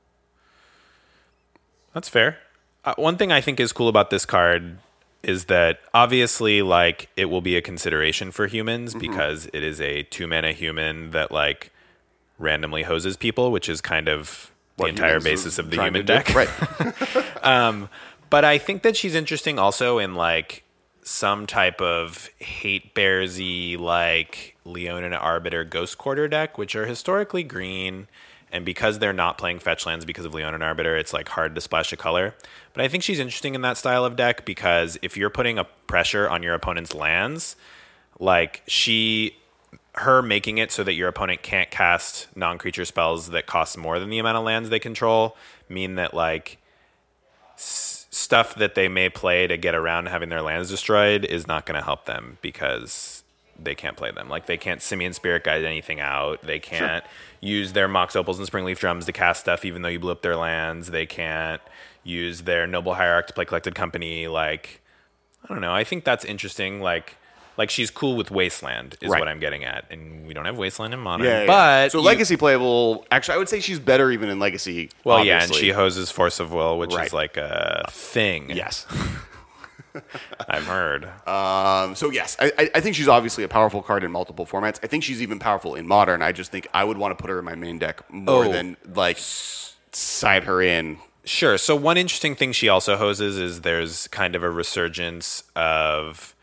That's fair. Uh, one thing I think is cool about this card is that obviously, like, it will be a consideration for humans Mm-hmm. because it is a two mana human that like randomly hoses people, which is kind of the What entire humans basis are of the trying human to do. deck. Right. But I think that she's interesting also in like some type of hate bearsy like Leonin Arbiter Ghost Quarter deck, which are historically green, and because they're not playing fetch lands because of Leonin Arbiter, it's like hard to splash a color. But I think she's interesting in that style of deck because if you're putting a pressure on your opponent's lands, like she her making it so that your opponent can't cast non-creature spells that cost more than the amount of lands they control mean that like stuff that they may play to get around having their lands destroyed is not going to help them because they can't play them. Like they can't Simian Spirit Guide anything out. They can't use their Mox Opals and Springleaf Drums to cast stuff even though you blew up their lands. They can't use their Noble Hierarch to play Collected Company. Like, I don't know. I think that's interesting. Like, like she's cool with Wasteland is Right. what I'm getting at. And we don't have Wasteland in Modern. Yeah, yeah. But so you- Legacy playable. Actually, I would say she's better even in Legacy. Well, yeah, and obviously. she hoses Force of Will, which Right. is like a thing. Yes. I've heard. Um, so yes, I, I- I think she's obviously a powerful card in multiple formats. I think she's even powerful in Modern. I just think I would want to put her in my main deck more Oh. than like side her in. Sure. So one interesting thing she also hoses is there's kind of a resurgence of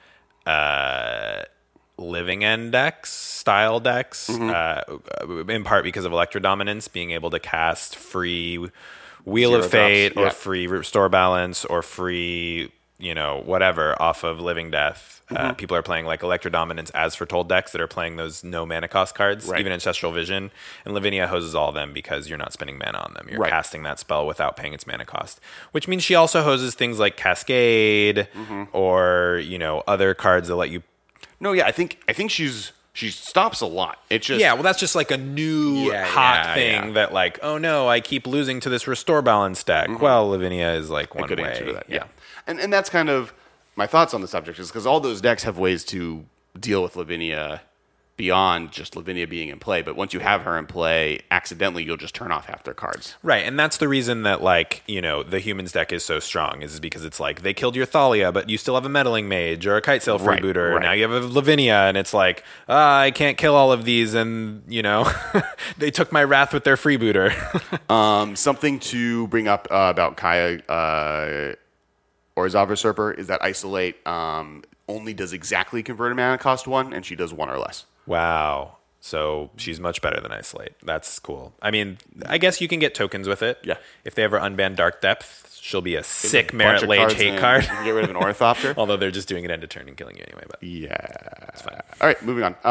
uh, living end decks, style decks, Mm-hmm. uh, in part because of Electro Dominance, being able to cast free Wheel Zero of Fate drops, or yeah. free Restore Balance or free, you know, whatever off of Living Death. Mm-hmm. Uh, people are playing like Electro Dominance as Foretold decks that are playing those no mana cost cards, Right. even Ancestral Vision. And Lavinia hoses all of them because you're not spending mana on them. You're Right. casting that spell without paying its mana cost, which means she also hoses things like Cascade Mm-hmm. or, you know, other cards that let you. No, yeah, I think I think she's she stops a lot. It's just Yeah, well, that's just like a new Yeah, hot yeah, thing yeah. that, like, oh no, I keep losing to this Restore Balance deck. Well, Lavinia is like a one good way. answer to that. Yeah, and and that's kind of my thoughts on the subject is because all those decks have ways to deal with Lavinia beyond just Lavinia being in play. But once you have her in play, accidentally you'll just turn off half their cards. Right, and that's the reason that, like, you know, the humans deck is so strong is because it's like they killed your Thalia, but you still have a Meddling Mage or a Kite Sail Right, Freebooter. right. Now you have a Lavinia, and it's like, ah, I can't kill all of these, and, you know, they took my Wrath with their Freebooter. Um, something to bring up uh, about Kaya uh, or Zava Usurper is that Isolate um, only does exactly convert a mana cost one, and she does one or less. Wow. So she's much better than Isolate. That's cool. I mean, I guess you can get tokens with it. Yeah. If they ever unban Dark Depth, she'll be a sick Bunch Merit of Lage cards hate and card. You can get rid of an Ornithopter. Although they're just doing it end of turn and killing you anyway. But Yeah. That's fine. All right, moving on.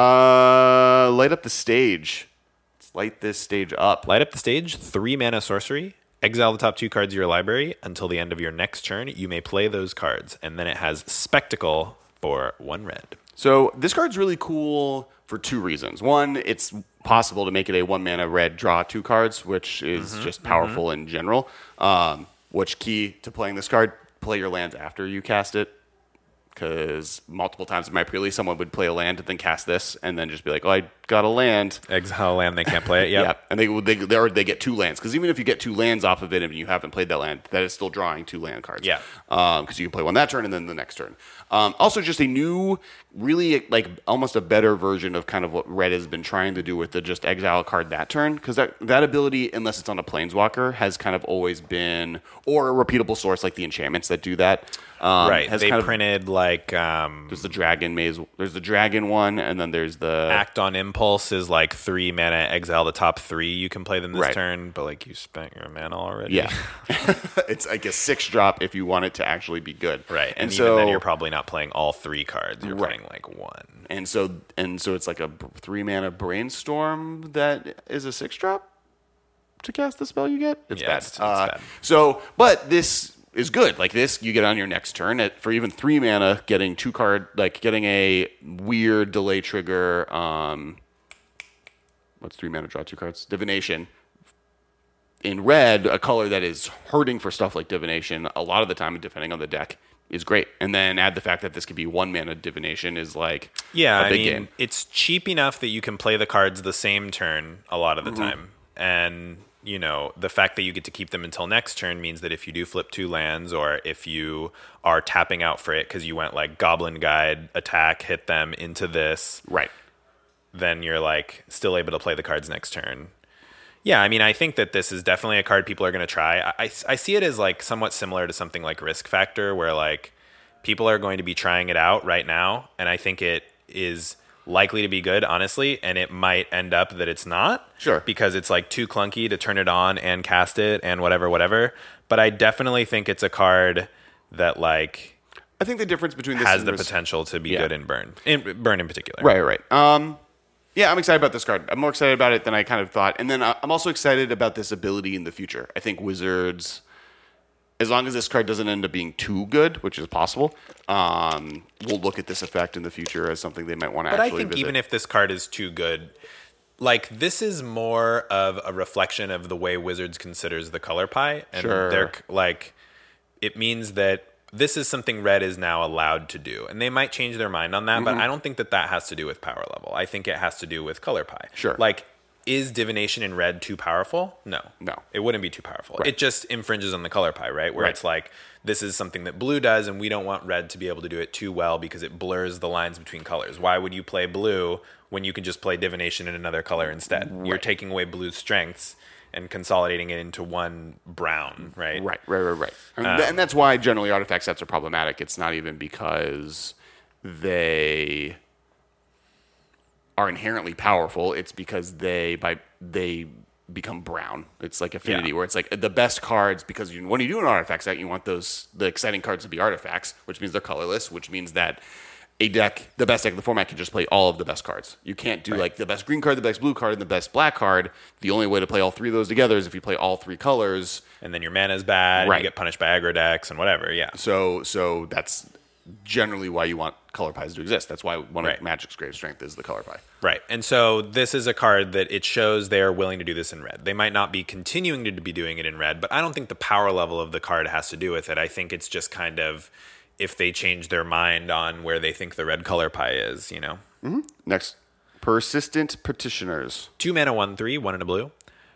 Uh, light up the stage. Let's light this stage up. light up the stage, three mana sorcery. Exile the top two cards of your library. Until the end of your next turn, you may play those cards. And then it has Spectacle for one red. So this card's really cool for two reasons. One, it's possible to make it a one mana red draw two cards, which is just powerful in general. Um, which key to playing this card? Play your lands after you cast it. Because multiple times in my pre-release, someone would play a land and then cast this, and then just be like, "Oh, I got a land." Exile land, they can't play it. Yep. Yeah, and they they they, or they get two lands because even if you get two lands off of it and you haven't played that land, that is still drawing two land cards. Yeah. because you can play one that turn and then the next turn. Um, also, just a new, really like almost a better version of kind of what Red has been trying to do with the just exile a card that turn because that that ability, unless it's on a planeswalker, has kind of always been or a repeatable source like the enchantments that do that. Um, Right. has They kind of- printed like um, there's the dragon maze. There's the dragon one, and then there's the Act on Impulse is like three mana, exile the top three. You can play them this Right. turn, but like you spent your mana already. Yeah, it's like a six drop if you want it to actually be good. Right. And, and, even so then you're probably not playing all three cards. You're Right. playing like one. and so and so it's like a b- three mana brainstorm that is a six drop to cast the spell you get. It's Yeah, bad. it's- it's Uh, bad. So, but this is good. Like this, you get on your next turn at, for even three mana, getting two card, like getting a weird delay trigger. Um, what's three mana? Draw two cards. Divination. In red, a color that is hurting for stuff like divination a lot of the time, depending on the deck, is great. And then add the fact that this could be one mana divination is like Yeah, a I big mean, game. it's cheap enough that you can play the cards the same turn a lot of the Mm-hmm. time. And, you know, the fact that you get to keep them until next turn means that if you do flip two lands or if you are tapping out for it because you went like Goblin Guide, attack, hit them into this, Right. then you're like still able to play the cards next turn. Yeah, I mean, I think that this is definitely a card people are going to try. I, I, I see it as like somewhat similar to something like Risk Factor, where like people are going to be trying it out right now, and I think it is likely to be good, honestly, and it might end up that it's not. Sure. Because it's like too clunky to turn it on and cast it and whatever, whatever. But I definitely think it's a card that like I think the difference between this has and the Risk- potential to be Yeah. good in Burn, in Burn in particular. Right, right. Um, yeah, I'm excited about this card. I'm more excited about it than I kind of thought. And then uh, I'm also excited about this ability in the future. I think Wizards, as long as this card doesn't end up being too good, which is possible, um, we'll look at this effect in the future as something they might want to But I actually think visit. even if this card is too good, like this is more of a reflection of the way Wizards considers the color pie, and Sure. they're like, it means that this is something Red is now allowed to do, and they might change their mind on that. Mm-hmm. But I don't think that that has to do with power level. I think it has to do with color pie. Sure. Like is divination in red too powerful? No. No. It wouldn't be too powerful. Right. It just infringes on the color pie, right? Where Right. it's like, this is something that blue does, and we don't want red to be able to do it too well because it blurs the lines between colors. Why would you play blue when you can just play divination in another color instead? You're Right. taking away blue's strengths and consolidating it into one brown, right? Right, right, right, right. And, th- and that's why generally artifact sets are problematic. It's not even because they are inherently powerful. It's because they by they become brown. It's like affinity, Yeah. where it's like the best cards, because you, when you do an artifact set, you want those the exciting cards to be artifacts, which means they're colorless, which means that a deck, the best deck of the format, can just play all of the best cards. You can't do Right. like the best green card, the best blue card, and the best black card. The only way to play all three of those together is if you play all three colors. And then your mana's bad, and Right. you get punished by aggro decks and whatever, yeah. So, so that's generally why you want color pies to exist. That's why one Right. of Magic's greatest strength is the color pie. Right. And so this is a card that it shows they are willing to do this in red. They might not be continuing to be doing it in red, but I don't think the power level of the card has to do with it. I think it's just kind of if they change their mind on where they think the red color pie is, you know. Next, Persistent Petitioners. Two mana, one, three, one in a blue.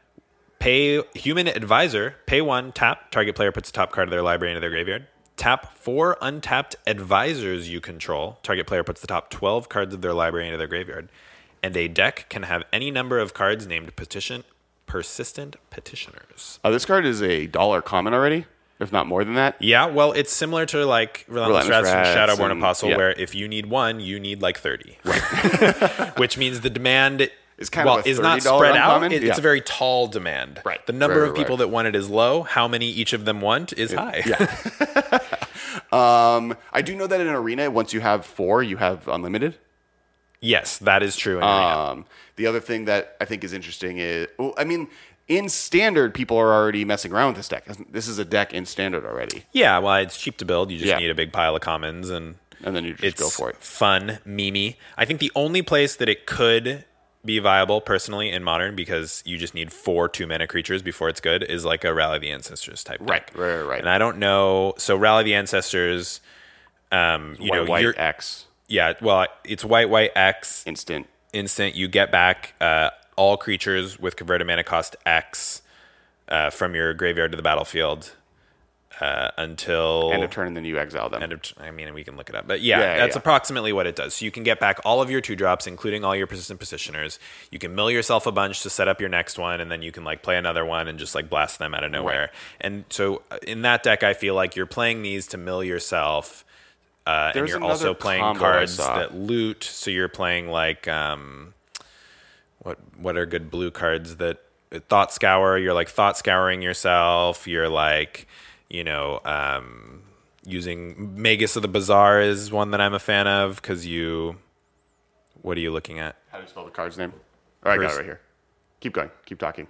Pay Human Advisor, pay one, tap. Target player puts the top card of their library into their graveyard. Tap four untapped advisors you control. Target player puts the top twelve cards of their library into their graveyard. And a deck can have any number of cards named petition persistent petitioners. Uh, this card is a dollar common already, if not more than that. Yeah, well, it's similar to like Relentless, Relentless Rats and Rats Shadowborn and- Apostle, yeah. where if you need one, you need like thirty. Right. Which means the demand It's kind well, of a is not thirty dollar spread out. uncommon. It- Yeah. It's a very tall demand. Right. The number Right, of right, people right. that want it is low. How many each of them want is high. Yeah. um, I do know that in Arena, once you have four, you have unlimited. Yes, that is true. In Arena. Um, the other thing that I think is interesting is, well, I mean, in Standard, people are already messing around with this deck. This is a deck in Standard already. Yeah, well, it's cheap to build. You just Yeah. need a big pile of commons, and And then you just it's go for it. fun, memey. I think the only place that it could be viable personally in Modern, because you just need four two mana creatures before it's good, is like a Rally the Ancestors type Right, deck. right, right, right. And I don't know. So Rally the Ancestors, um, you White, know, white you're, X yeah, well, it's white, white X instant. instant. You get back uh, all creatures with converted mana cost X uh, from your graveyard to the battlefield uh, until End of turn, and then you exile them. End of, I mean, we can look it up, but yeah, Yeah, that's yeah. approximately what it does. So you can get back all of your two drops, including all your persistent petitioners. You can mill yourself a bunch to set up your next one, and then you can like play another one and just like blast them out of nowhere. Right. And so uh, in that deck, I feel like you're playing these to mill yourself, uh, and There's you're another also playing combo I cards saw. that loot. So you're playing like um, what what are good blue cards that Thought Scour? You're like thought scouring yourself. You're like, you know, um, using Magus of the Bazaar is one that I'm a fan of because you. What are you looking at? How do you spell the card's name? Oh, I got Pers- it right here. Keep going. Keep talking.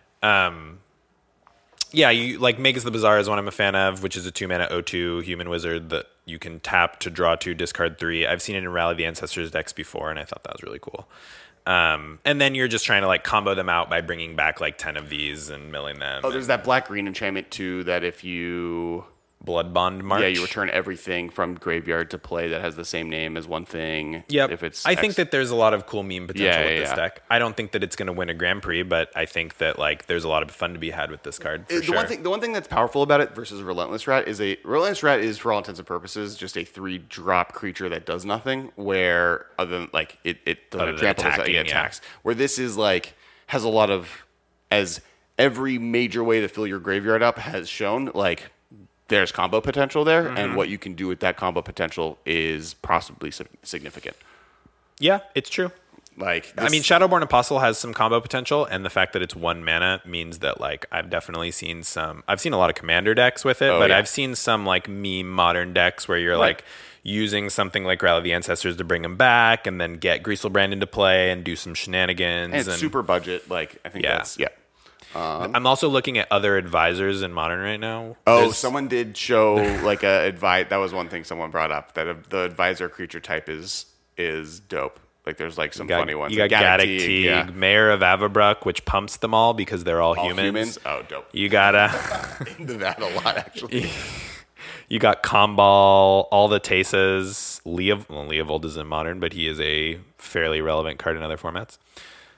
Yeah, you like Magus the Bazaar is one I'm a fan of, which is a two mana O two human wizard that you can tap to draw two, discard three. I've seen it in Rally the Ancestors decks before, and I thought that was really cool. Um, and then you're just trying to like combo them out by bringing back like ten of these and milling them. Oh, there's that black green enchantment too. That if you Blood Bond March. yeah, you return everything from graveyard to play that has the same name as one thing. Yep. If it's I think X- that there's a lot of cool meme potential Yeah, with yeah, this yeah. deck. I don't think that it's going to win a Grand Prix, but I think that like there's a lot of fun to be had with this card. For the sure. one thing the one thing that's powerful about it versus Relentless Rat is a Relentless Rat is for all intents and purposes just a three drop creature that does nothing. Where other than like it it doesn't Other than trample, it attacking, yeah. attacks. Where this is like has a lot of as every major way to fill your graveyard up has shown like. There's combo potential there, Mm-hmm. and what you can do with that combo potential is possibly sig- significant. yeah, it's true. Like, I mean, Shadowborn Apostle has some combo potential, and the fact that it's one mana means that like I've definitely seen some. I've seen a lot of commander decks with it, Oh, but yeah. I've seen some like meme modern decks where you're Right. like using something like Rally the Ancestors to bring them back, and then get Grieselbrand into play and do some shenanigans. and it's super budget. Like, I think Yeah. that's yeah. I'm also looking at other advisors in modern right now. Oh, There's- someone did show like a advice. That was one thing someone brought up that a, the advisor creature type is is dope. Like, there's like some You got, funny ones. you got Like Gaddock Teague, Teague, yeah. Mayor of Avabruck, which pumps them all because they're all, All humans. humans. Oh, dope. You gotta, Into that a lot actually. you got Comball, all the Tases. Leov, well, Leovold is in modern, but he is a fairly relevant card in other formats.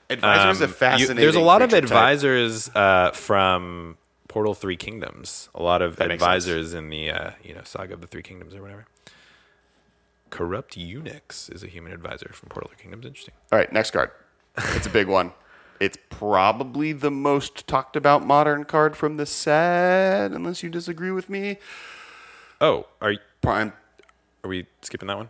Advisor is a Um, you- fascinating. there's a lot of creature type. advisors uh, from Portal Three Kingdoms. A lot of That makes advisors in the uh, you know Saga of the Three Kingdoms or whatever. Corrupt Eunuchs is a human advisor from Portal Three Kingdoms. Interesting. All right, next card. It's a big one. It's probably the most talked about modern card from the set, unless you disagree with me. Oh, are you, Prime. are we skipping that one?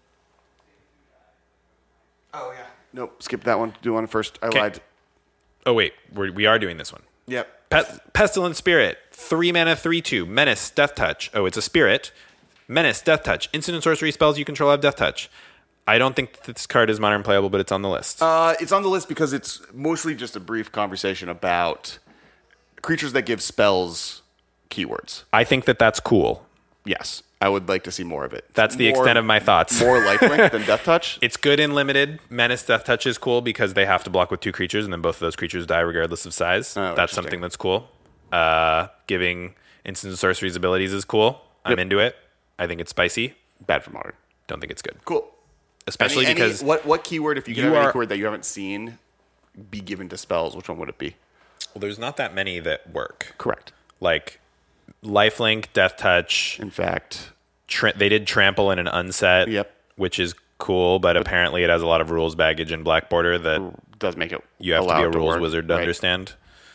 Oh yeah. Nope. Skip that one. Do one first. I Okay. lied. Oh wait, we're, we are doing this one. Yep. Pest, Pestilent Spirit, three mana, three two, Menace, Death Touch. Oh, it's a spirit. Menace, Death Touch. Instant and sorcery spells you control have Death Touch. I don't think this card is modern playable, but it's on the list. Uh, it's on the list because it's mostly just a brief conversation about creatures that give spells keywords. I think that that's cool. Yes. I would like to see more of it. That's the More- extent of my thoughts. More lifelink than Death Touch. It's good in limited. Menace, Death Touch is cool because they have to block with two creatures, and then both of those creatures die regardless of size. Oh, that's interesting. something that's cool. Uh, giving instant and sorcery's abilities is cool. I'm Yep. into it. I think it's spicy. Bad for modern. Don't think it's good. Cool. Especially Any- any- because what what keyword, if you could you have any are- keyword that you haven't seen be given to spells, which one would it be? well, there's not that many that work. Correct. Like lifelink, Death Touch. In fact, Tra- they did trample in an unset, Yep. which is cool, but apparently it has a lot of rules baggage in Black Border that does make it you have to be allowed a rules work, wizard to right? understand.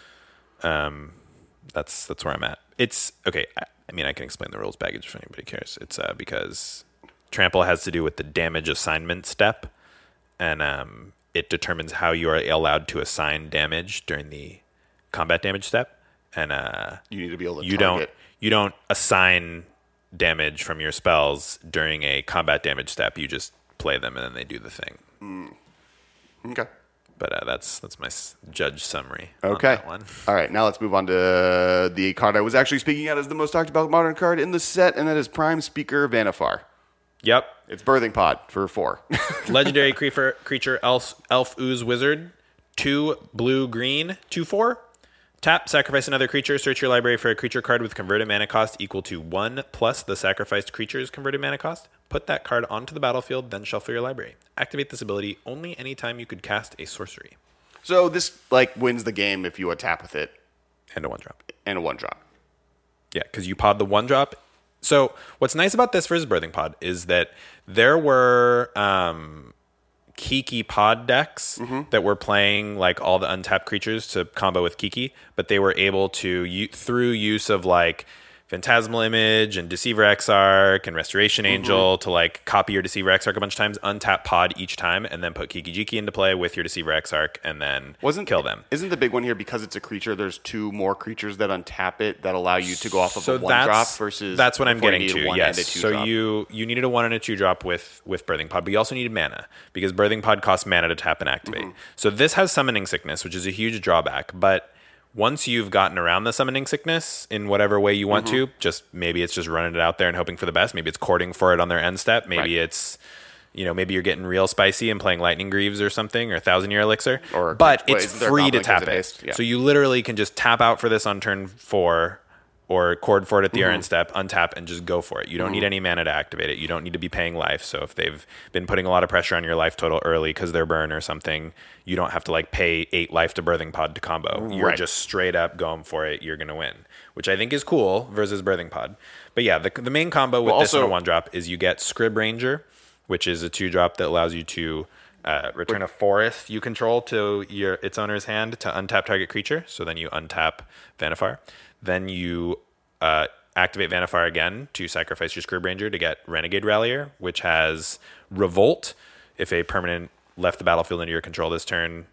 Um, that's that's where I'm at. It's okay. I, I mean, I can explain the rules baggage if anybody cares. It's uh, because trample has to do with the damage assignment step, and um, it determines how you are allowed to assign damage during the combat damage step. And uh, You need to be able to you target. don't you don't assign damage from your spells during a combat damage step. You just play them and then they do the thing. Okay. But uh, that's that's my s- judge summary. Okay. On that one. All right. Now let's move on to the card I was actually speaking at as the most talked about modern card in the set, and that is Prime Speaker Vanifar. Yep. It's Birthing Pod for four. Legendary creature, creature elf, elf ooze wizard, two blue green, two four. Tap, sacrifice another creature. Search your library for a creature card with converted mana cost equal to one plus the sacrificed creature's converted mana cost. Put that card onto the battlefield, then shuffle your library. Activate this ability only anytime you could cast a sorcery. So this like wins the game if you attack with it And a one drop. and a one drop. Yeah, because you pod the one drop. So what's nice about this versus Birthing Pod is that there were um, Kiki pod decks that were playing like all the untapped creatures to combo with Kiki, but they were able to, u- through use of like Phantasmal Image and Deceiver Exarch and Restoration Angel to like copy your Deceiver Exarch a bunch of times, untap pod each time, and then put Kiki Jiki into play with your Deceiver Exarch and then Wasn't kill them. Isn't the big one here because it's a creature? There's two more creatures that untap it that allow you to go off of so a one that's, drop versus that's what I'm before you getting need to. one Yes. and a two So drop. you you needed a one and a two drop with with Birthing Pod, but you also needed mana because Birthing Pod costs mana to tap and activate. Mm-hmm. So this has Summoning Sickness, which is a huge drawback, but once you've gotten around the Summoning Sickness in whatever way you want Mm-hmm. to, just maybe it's just running it out there and hoping for the best. Maybe it's courting for it on their end step. Maybe Right. it's you know, maybe you're getting real spicy and playing Lightning Greaves or something, or Thousand Year Elixir. Or- but wait, it's isn't there a free to Goblin tap Kit it. based? Yeah. So you literally can just tap out for this on turn four, or cord for it at the end step, untap, and just go for it. You don't need any mana to activate it. You don't need to be paying life. So if they've been putting a lot of pressure on your life total early because they're burn or something, you don't have to like pay eight life to Birthing Pod to combo. You're Right. just straight up going for it. You're going to win, which I think is cool versus Birthing Pod. But yeah, the, the main combo with Well, this and a also- one drop is you get Scrib Ranger, which is a two drop that allows you to uh, return a forest you control to your its owner's hand to untap target creature. So then you untap Vanifar. Then you uh, activate Vanifar again to sacrifice your Scrib Ranger to get Renegade Rallier, which has Revolt. If a permanent left the battlefield under your control this turn,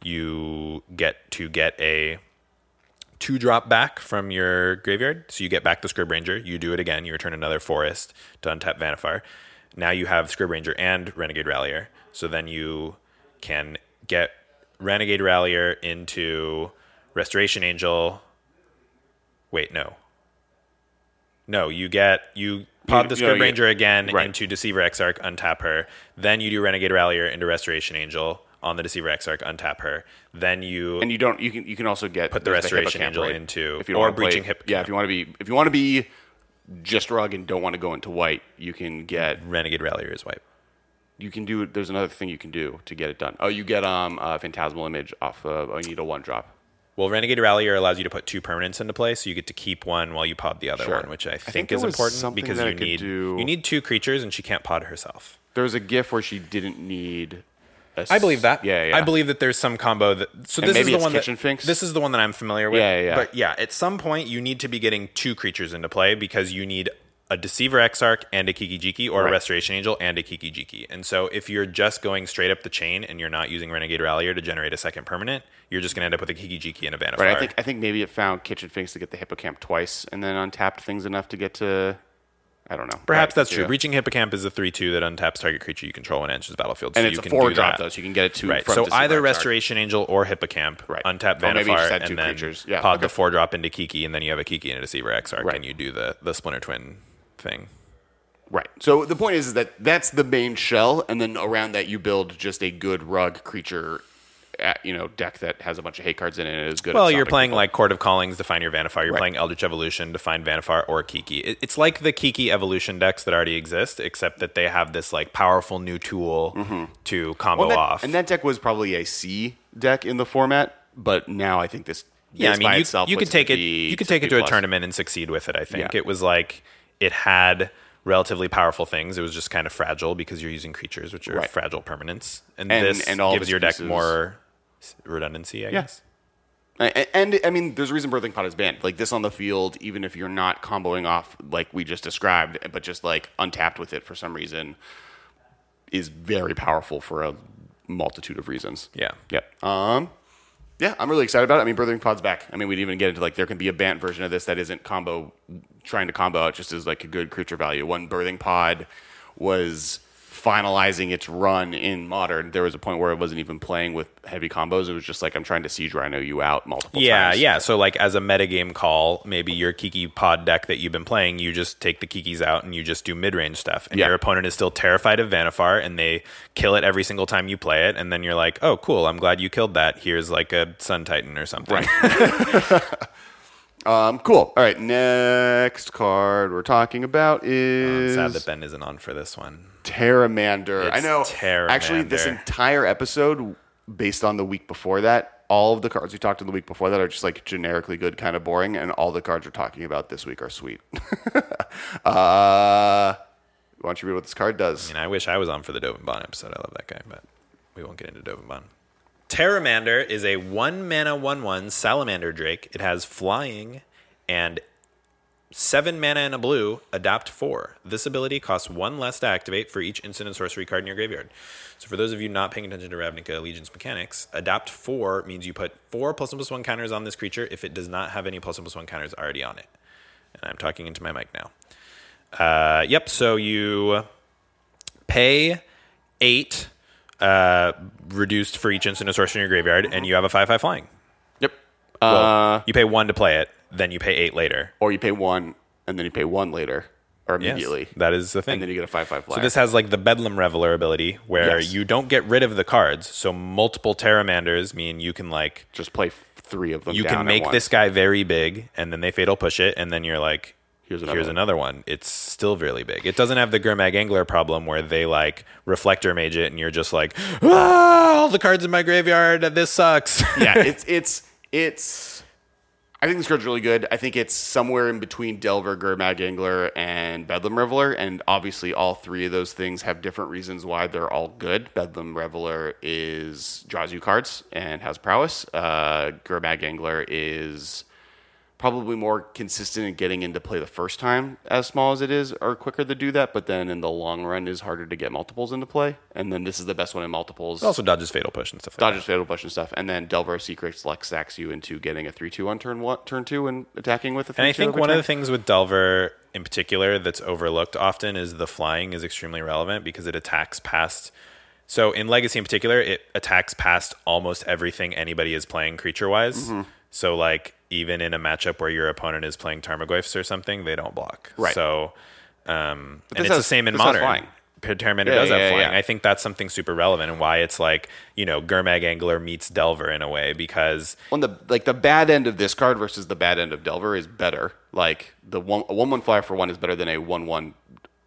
you get to get a two drop back from your graveyard. So you get back the Scrib Ranger. You do it again. You return another forest to untap Vanifar. Now you have Scrib Ranger and Renegade Rallier. So then you can get Renegade Rallier into Restoration Angel. Wait, no. No, you get you pod You- the you Scrib know, you- Ranger again right. into Deceiver Exarch, untap her. Then you do Renegade Rallier into Restoration Angel on the Deceiver Exarch, untap her. Then you And you don't. You can. You can also get Put the there's Restoration Hippocamp, Angel right? into- if you don't or wanna play- Breaching Hippocamp. Yeah, if you want to be. If you want to be just rug and don't want to go into white, you can get. Renegade Rallier is white. you can do. There's another thing you can do to get it done. Oh, you get um a Phantasmal Image off of. Oh, you need a one drop. Well, Renegade Rallier allows you to put two permanents into play, so you get to keep one while you pod the other Sure. one, which I think, I think is there was important something because that you it could need do- you need two creatures, and she can't pod herself. There was a GIF where she didn't need. A s- I believe that. Yeah, yeah. I believe that there's some combo that. So And this maybe is the it's one Kitchen that Finks? this is the one that I'm familiar with. Yeah, yeah, yeah. But yeah, at some point you need to be getting two creatures into play because you need a Deceiver Exarch and a Kiki Jiki, or Right. a Restoration Angel and a Kiki Jiki. And so if you're just going straight up the chain and you're not using Renegade Rallier to generate a second permanent, you're just going to end up with a Kiki Jiki and a Vannifar. Right. I think I think maybe it found Kitchen Finks to get the Hippocamp twice, and then untapped things enough to get to. I don't know. Perhaps Right, that's true. yeah. Reaching Hippocamp is a three two that untaps target creature you control when it enters the battlefield. So And it's you a can four do drop that. though, so you can get it to. Right. from So Deceiver either Exarch. Restoration Angel or Hippocamp, Right. untap Or maybe you just Vannifar, had two and then creatures. Yeah, pod the okay. four drop into Kiki, and then you have a Kiki and a Deceiver Exarch, Right. and you do the, the Splinter Twin thing. Right. So the point is, is that that's the main shell, and then around that you build just a good rug creature, uh, you know, deck that has a bunch of hate cards in it and is good. Well, at you're stopping playing people. like Court of Callings to find your Vannifar. You're Right. playing Eldritch Evolution to find Vannifar or Kiki. It, it's like the Kiki Evolution decks that already exist, except that they have this like powerful new tool to combo Well, and that, off. and that deck was probably a C deck in the format, but now I think this. yeah, I this mean, by you, itself you could puts take it. B You could take it to a plus. tournament and succeed with it. I think Yeah. it was like it had relatively powerful things. It was just kind of fragile because you're using creatures, which are Right. fragile permanents, and, And- this and all of gives its your deck pieces- more redundancy. I Yeah. guess. And, and I mean, there's a reason Birthing Pot is banned. Like this on the field, even if you're not comboing off like we just described, but just like untapped with it for some reason, is very powerful for a multitude of reasons. Yeah. Yep. Um. Yeah, I'm really excited about it. I mean, Birthing Pod's back. I mean, we'd even get into like there can be a Bant version of this that isn't combo, trying to combo out just as like a good creature value. When Birthing Pod was finalizing its run in Modern, there was a point where it wasn't even playing with heavy combos. It was just like, I'm trying to Siege Rhino you out multiple Yeah, times. yeah. So like as a metagame call, maybe your Kiki pod deck that you've been playing, you just take the Kikis out and you just do mid-range stuff. And Yeah. your opponent is still terrified of Vannifar and they kill it every single time you play it. And then you're like, oh, cool, I'm glad you killed that. Here's like a Sun Titan or something. Right. Um, cool. All right, next card we're talking about I'm is sad that Ben isn't on for this one. Terramander. I It's know. Terramander. Actually, this entire episode, based on the week before that, all of the cards we talked to the week before that are just like generically good, kind of boring, and all the cards we're talking about this week are sweet. uh, why don't you read what this card does? I mean, I wish I was on for the Dovinbon episode. I love that guy, but we won't get into Dovinbon. Terramander is a one mana one one salamander drake. It has flying and seven mana and a blue, adapt four. This ability costs one less to activate for each instant and sorcery card in your graveyard. So for those of you not paying attention to Ravnica Legion's mechanics, adapt four means you put four plus one plus one counters on this creature if it does not have any plus one plus one counters already on it. And I'm talking into my mic now. Uh, yep, so you pay eight uh, reduced for each instant and sorcery in your graveyard, and you have a five five flying. Yep. Well, Uh, you pay one to play it, then you pay eight later. or you pay one, and then you pay one later, or Yes, immediately. that is the thing. And then you get a five five flyer. So this has like the Bedlam Reveler ability, where Yes. you don't get rid of the cards. So multiple Terramanders mean you can like just play f- three of them. you down can at make once. this guy very big, and then they fatal push it, and then you're like, Here's another here's one. another one. It's still really big. It doesn't have the Gurmag Angler problem where they like reflector mage it, and you're just like, ah, all the cards in my graveyard. This sucks. yeah, it's it's it's. I think this card's really good. I think it's somewhere in between Delver, Gurmag Angler, and Bedlam Reveler, and obviously all three of those things have different reasons why they're all good. Bedlam Reveler is draws you cards and has prowess. Uh, Gurmag Angler is probably more consistent in getting into play the first time, as small as it is, or quicker to do that. But then in the long run, is harder to get multiples into play. And then this is the best one in multiples. It also dodges fatal push and stuff like Dodges fatal push and stuff, and then Delver of Secrets Lex sacks you into getting a three two on turn one, turn two, and attacking with a three two. And I think one of the things with Delver in particular that's overlooked often is the flying is extremely relevant because it attacks past. So in Legacy in particular, it attacks past almost everything anybody is playing creature wise. Mm-hmm. So like even in a matchup where your opponent is playing Tarmogoyfs or something, they don't block. Right. So um, this and it's has- the same in this has Modern. flying. Terramander Yeah, does yeah, have yeah, flying. yeah. I think that's something super relevant and why it's like, you know, Gurmag Angler meets Delver in a way because on the like the bad end of this card versus the bad end of Delver is better. Like the one a one one flyer for one is better than a one one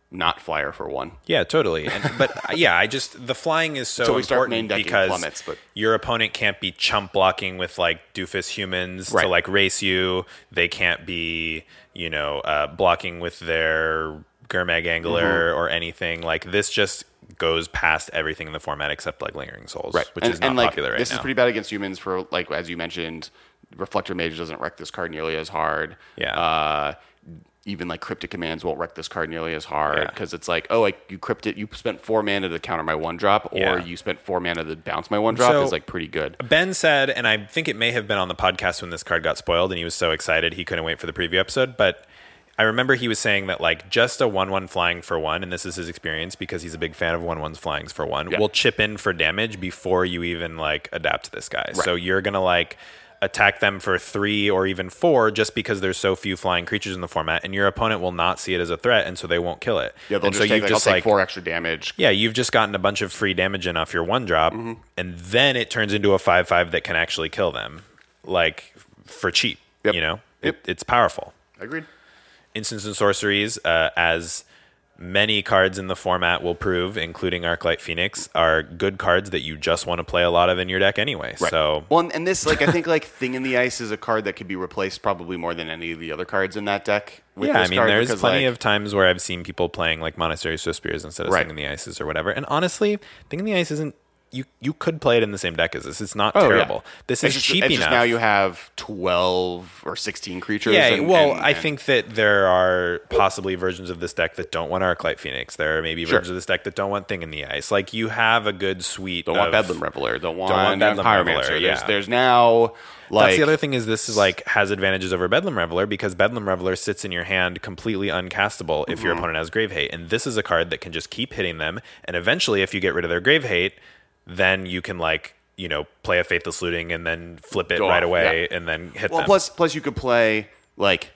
not flyer for one. Yeah, totally. And, but uh, yeah, I just the flying is so So we start important main decking because plummets, but- your opponent can't be chump blocking with like doofus humans Right. to like race you. They can't be, you know, uh, blocking with their Gurmag Angler Mm-hmm. or anything. Like this just goes past everything in the format except like Lingering Souls, Right. which and, is not and, like, popular right this now. is pretty bad against humans for, like, as you mentioned, Reflector Mage doesn't wreck this card nearly as hard. Yeah. Uh, even, like, Cryptic Commands won't wreck this card nearly as hard Yeah. because it's like, oh, like, you crypted, you spent four mana to counter my one drop, or Yeah. you spent four mana to bounce my one drop So- is, like, pretty good. Ben said, and I think it may have been on the podcast when this card got spoiled, and he was so excited he couldn't wait for the preview episode. But I remember he was saying that like just a one one flying for one, and this is his experience because he's a big fan of one ones flyings for one, Yeah. will chip in for damage before you even like adapt to this guy. Right. So you're gonna like attack them for three or even four just because there's so few flying creatures in the format, and your opponent will not see it as a threat, and so they won't kill it. Yeah, they'll and just so take, you've like, just I'll like take four extra damage. yeah, you've just gotten a bunch of free damage in off your one drop, Mm-hmm. and then it turns into a five five that can actually kill them, like for cheap. Yep. You know, Yep. it, it's powerful. Agreed. Instants and sorceries, uh, as many cards in the format will prove, including Arclight Phoenix, are good cards that you just want to play a lot of in your deck anyway. Right. So well, and, and this, like, I think, like, Thing in the Ice is a card that could be replaced probably more than any of the other cards in that deck. With yeah, this I mean, card there's because, plenty like, of times where I've seen people playing like Monastery Swiftspears instead of Right. Thing in the Ices or whatever. And honestly, Thing in the Ice isn't. You you could play it in the same deck as this. It's not Oh, yeah. terrible. This It's is just, cheap it's enough. just now you have twelve or sixteen creatures. Yeah, and- well, and- I and- think that there are possibly versions of this deck that don't want Arclight Phoenix. There are maybe Sure. versions of this deck that don't want Thing in the Ice. Like you have a good suite. Don't of, want Bedlam Reveler. Don't want, want Bedlam Pyromancer. Reveler, There's, yeah. there's now like That's the other thing is this is like has advantages over Bedlam Reveler because Bedlam Reveler sits in your hand completely uncastable if Mm-hmm. your opponent has Grave Hate, and this is a card that can just keep hitting them. And eventually, if you get rid of their Grave Hate, then you can like you know play a Faithless Looting and then flip it Go right off, away yeah. and then hit well, them. plus plus you could play like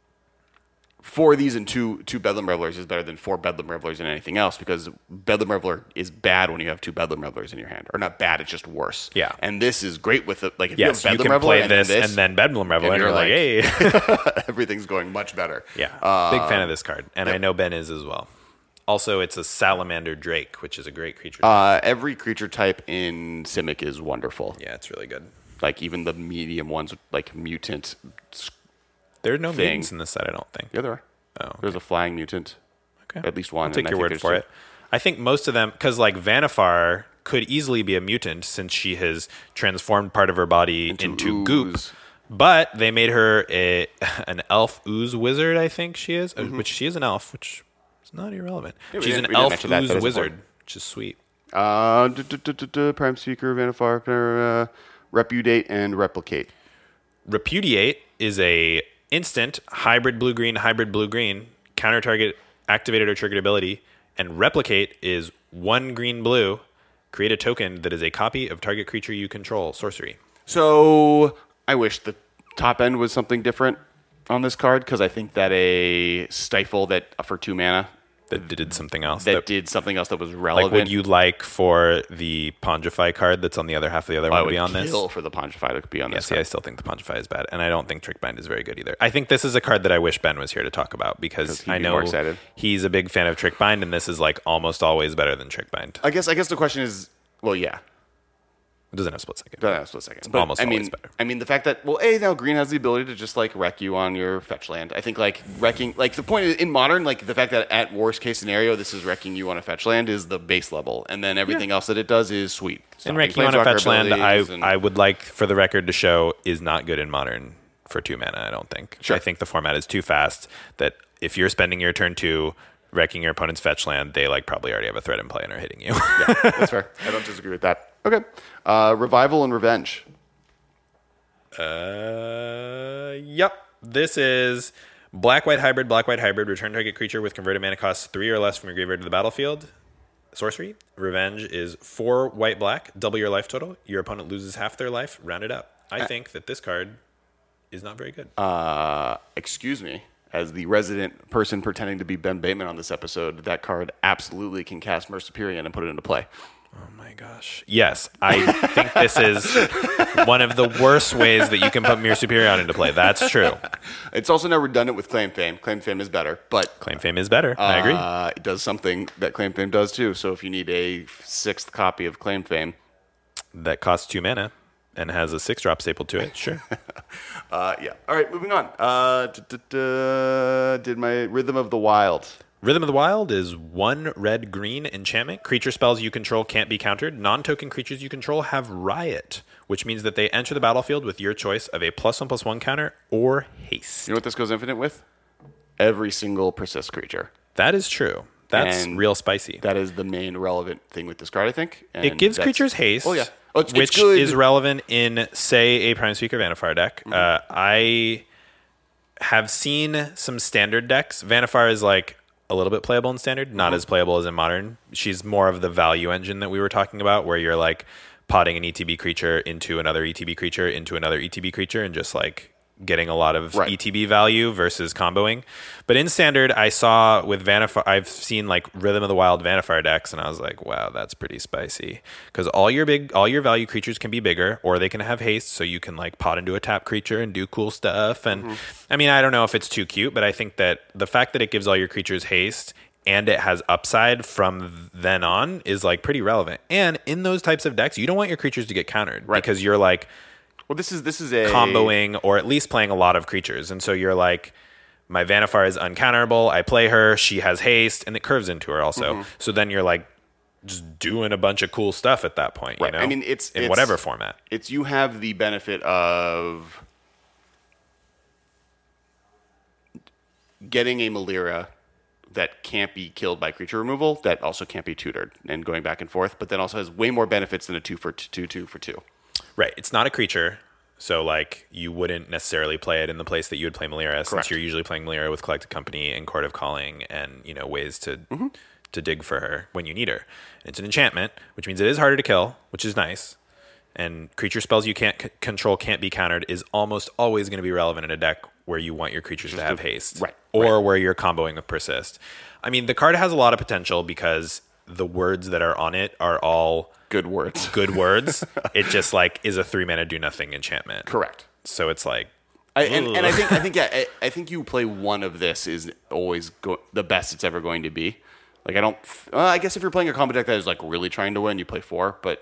four of these and two two Bedlam Revelers is better than four Bedlam Revelers and anything else because Bedlam Reveler is bad when you have two Bedlam Revelers in your hand, or not bad, it's just worse. Yeah. and this is great with it. Like if yes, you you have Bedlam can Reveler play and this, then this, and then Bedlam Reveler, and, you're you're like, like- hey. everything's going much better. Yeah, Uh, big fan of this card, and I know Ben is as well. Also, it's a Salamander Drake, which is a great creature. Uh, every creature type in Simic is wonderful. yeah, it's really good. Like even the medium ones, like mutant. There are no Thing. mutants in this set, I don't think. Yeah, there are. Oh, okay. There's a flying mutant. Okay. At least one. I'll take and I your think word there's for two. it. I think most of them, because like Vanifar could easily be a mutant since she has transformed part of her body Into into, goop. ooze. But they made her a an elf ooze wizard, I think she is, uh, Mm-hmm. which she is an elf, which is not irrelevant. Yeah, we She's didn't- an we didn't elf mention that, ooze that is wizard, important. which is sweet. Uh, duh, duh, duh, duh, duh, Prime Seeker, Vanifar, uh, Repudiate, and Replicate. Repudiate is a instant hybrid blue green hybrid blue green counter target activated or triggered ability, and Replicate is one green blue. Create a token that is a copy of target creature you control. Sorcery. So I wish the top end was something different on this card because I think that a Stifle that uh, for two mana That did something else. that, did something else that was like, relevant. would you like for the Pondify card that's on the other half of the other I one to would be on this? kill for the Pontify to be on Yeah, this. see, I still think the Pondify is bad, and I don't think Trickbind is very good either. I think this is a card that I wish Ben was here to talk about because he'd I be know more excited. he's a big fan of Trickbind, and this is like almost always better than Trickbind. I guess I guess the question is, well, yeah, It doesn't have split second. Don't have split second. But almost I mean, always better. I mean the fact that well, a now green has the ability to just like wreck you on your fetch land. I think like wrecking, like the point is, in modern, like the fact that at worst case scenario this is wrecking you on a fetch land is the base level, and then everything else that it does is sweet. And Stopping wrecking on a planeswalker fetch land, I abilities and- I would like for the record to show is not good in modern for two mana. I don't think. Sure. I think the format is too fast. That if you're spending your turn two wrecking your opponent's fetch land, they like probably already have a threat in play and are hitting you. yeah, that's fair. I don't disagree with that. Okay, uh, revival and revenge. Uh, yep. This is black white hybrid, black white hybrid. Return target creature with converted mana cost three or less from your graveyard to the battlefield. Sorcery. Revenge is four white black, double your life total. Your opponent loses half their life. Round it up. I think that this card is not very good. Uh, excuse me. As the resident person pretending to be Ben Bateman on this episode, that card absolutely can cast Merciperian and put it into play. Oh my gosh. Yes, I think this is one of the worst ways that you can put Mirror Superion into play. That's true. It's also now redundant with Claim Fame. Claim Fame is better, but Claim Fame is better. I agree. Uh, it does something that Claim Fame does too. So if you need a sixth copy of Claim Fame, That costs two mana and has a six drop staple to it. Sure. uh, yeah. All right, moving on. Uh, d- d- d- did my Rhythm of the Wild. Rhythm of the Wild is one red green enchantment. Creature spells you control can't be countered. Non-token creatures you control have Riot, which means that they enter the battlefield with your choice of a plus one plus one counter or haste. You know what this goes infinite with? Every single persist creature. That is true. That's And real spicy. That is the main relevant thing with this card, I think. And It gives that's- creatures haste. Oh yeah, oh, it's, which it's good. is relevant in, say, a Prime Speaker Vannifar deck. Mm-hmm. Uh, I have seen some standard decks. Vannifar is like a little bit playable in standard, not Mm-hmm. as playable as in modern. She's more of the value engine that we were talking about, where you're like potting an E T B creature into another E T B creature into another E T B creature and just like getting a lot of Right. E T B value versus comboing. But in standard, I saw with Vannifar, I've seen like Rhythm of the Wild Vannifar decks, and I was like, wow, that's pretty spicy. Because all your big, all your value creatures can be bigger, or they can have haste, so you can like pot into a tap creature and do cool stuff. And Mm-hmm. I mean, I don't know if it's too cute, but I think that the fact that it gives all your creatures haste and it has upside from then on is like pretty relevant. And in those types of decks, you don't want your creatures to get countered Right. because you're like Well, this is this is a comboing or at least playing a lot of creatures. And so you're like, my Vannifar is uncounterable. I play her. She has haste, and it curves into her also. Mm-hmm. So then you're like just doing a bunch of cool stuff at that point. Right. You know? I mean, it's- in it's- whatever format. It's you have the benefit of getting a Malira that can't be killed by creature removal, that also can't be tutored, and going back and forth, but then also has way more benefits than a two for t- two, two for two. Right. It's not a creature. So like you wouldn't necessarily play it in the place that you would play Malira, Correct. since you're usually playing Malira with Collected Company and Court of Calling and, you know, ways to Mm-hmm. to dig for her when you need her. It's an enchantment, which means it is harder to kill, which is nice. And creature spells you can't c- control can't be countered is almost always going to be relevant in a deck where you want your creatures to have haste. right, Or right. where you're comboing with persist. I mean, the card has a lot of potential because the words that are on it are all Good words. good words. It just like is a three mana do nothing enchantment. Correct. So it's like I, and, and I think I think yeah I, I think you play one of this is always go, the best it's ever going to be. Like I don't. Well, I guess if you're playing a combo deck that is like really trying to win, you play four, but